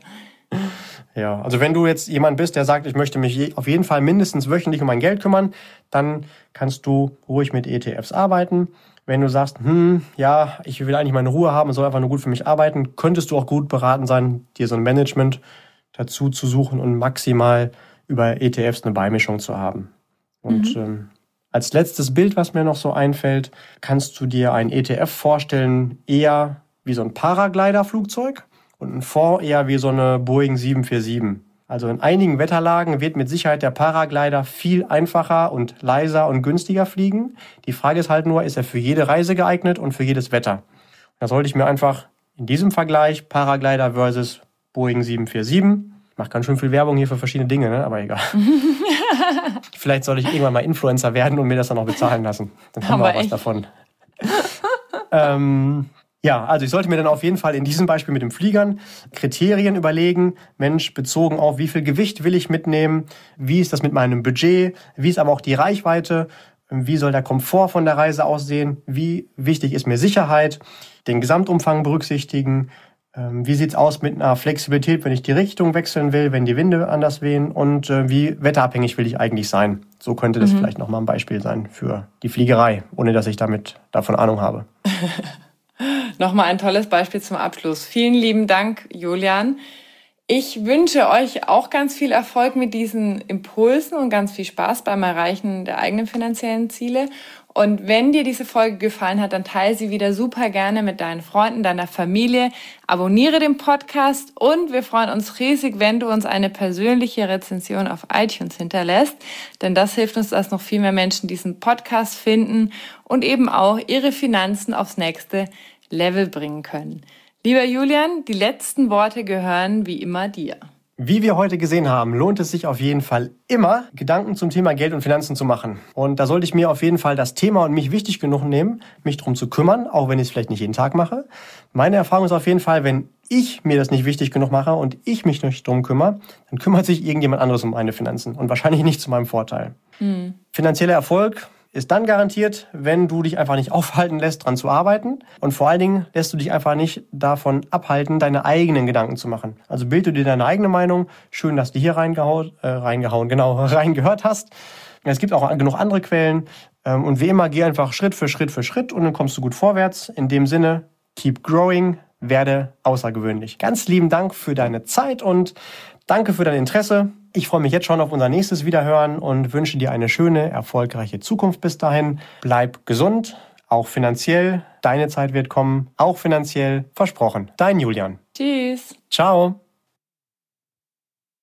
Ja, also wenn du jetzt jemand bist, der sagt, ich möchte mich auf jeden Fall mindestens wöchentlich um mein Geld kümmern, dann kannst du ruhig mit E T Fs arbeiten. Wenn du sagst, hm, ja, ich will eigentlich meine Ruhe haben und soll einfach nur gut für mich arbeiten, könntest du auch gut beraten sein, dir so ein Management dazu zu suchen und maximal über E T Fs eine Beimischung zu haben. Und mhm. ähm, als letztes Bild, was mir noch so einfällt, kannst du dir ein E T F vorstellen, eher wie so ein Paraglider-Flugzeug und ein Fonds eher wie so eine Boeing sieben vier sieben. Also in einigen Wetterlagen wird mit Sicherheit der Paraglider viel einfacher und leiser und günstiger fliegen. Die Frage ist halt nur, ist er für jede Reise geeignet und für jedes Wetter? Da sollte ich mir einfach in diesem Vergleich Paraglider versus Boeing sieben vier sieben, ich mache ganz schön viel Werbung hier für verschiedene Dinge, ne? Aber egal. Vielleicht soll ich irgendwann mal Influencer werden und mir das dann auch bezahlen lassen. Dann haben wir auch was davon. ähm, ja, also ich sollte mir dann auf jeden Fall in diesem Beispiel mit den Fliegern Kriterien überlegen. Mensch, bezogen auf wie viel Gewicht will ich mitnehmen? Wie ist das mit meinem Budget? Wie ist aber auch die Reichweite? Wie soll der Komfort von der Reise aussehen? Wie wichtig ist mir Sicherheit? Den Gesamtumfang berücksichtigen. Wie sieht's aus mit einer Flexibilität, wenn ich die Richtung wechseln will, wenn die Winde anders wehen? Und wie wetterabhängig will ich eigentlich sein? So könnte das mhm. vielleicht nochmal ein Beispiel sein für die Fliegerei, ohne dass ich damit davon Ahnung habe. Nochmal ein tolles Beispiel zum Abschluss. Vielen lieben Dank, Julian. Ich wünsche euch auch ganz viel Erfolg mit diesen Impulsen und ganz viel Spaß beim Erreichen der eigenen finanziellen Ziele. Und wenn dir diese Folge gefallen hat, dann teile sie wieder super gerne mit deinen Freunden, deiner Familie. Abonniere den Podcast und wir freuen uns riesig, wenn du uns eine persönliche Rezension auf iTunes hinterlässt. Denn das hilft uns, dass noch viel mehr Menschen diesen Podcast finden und eben auch ihre Finanzen aufs nächste Level bringen können. Lieber Julian, die letzten Worte gehören wie immer dir. Wie wir heute gesehen haben, lohnt es sich auf jeden Fall immer, Gedanken zum Thema Geld und Finanzen zu machen. Und da sollte ich mir auf jeden Fall das Thema und mich wichtig genug nehmen, mich drum zu kümmern, auch wenn ich es vielleicht nicht jeden Tag mache. Meine Erfahrung ist auf jeden Fall, wenn ich mir das nicht wichtig genug mache und ich mich nicht drum kümmere, dann kümmert sich irgendjemand anderes um meine Finanzen und wahrscheinlich nicht zu meinem Vorteil. Mhm. Finanzieller Erfolg ist dann garantiert, wenn du dich einfach nicht aufhalten lässt, dran zu arbeiten. Und vor allen Dingen lässt du dich einfach nicht davon abhalten, deine eigenen Gedanken zu machen. Also bild du dir deine eigene Meinung. Schön, dass du hier reingehauen, äh, reingehauen, genau, reingehört hast. Es gibt auch genug andere Quellen. Und wie immer, geh einfach Schritt für Schritt für Schritt und dann kommst du gut vorwärts. In dem Sinne, keep growing, werde außergewöhnlich. Ganz lieben Dank für deine Zeit und danke für dein Interesse. Ich freue mich jetzt schon auf unser nächstes Wiederhören und wünsche dir eine schöne, erfolgreiche Zukunft bis dahin. Bleib gesund, auch finanziell. Deine Zeit wird kommen, auch finanziell. Versprochen. Dein Julian. Tschüss. Ciao.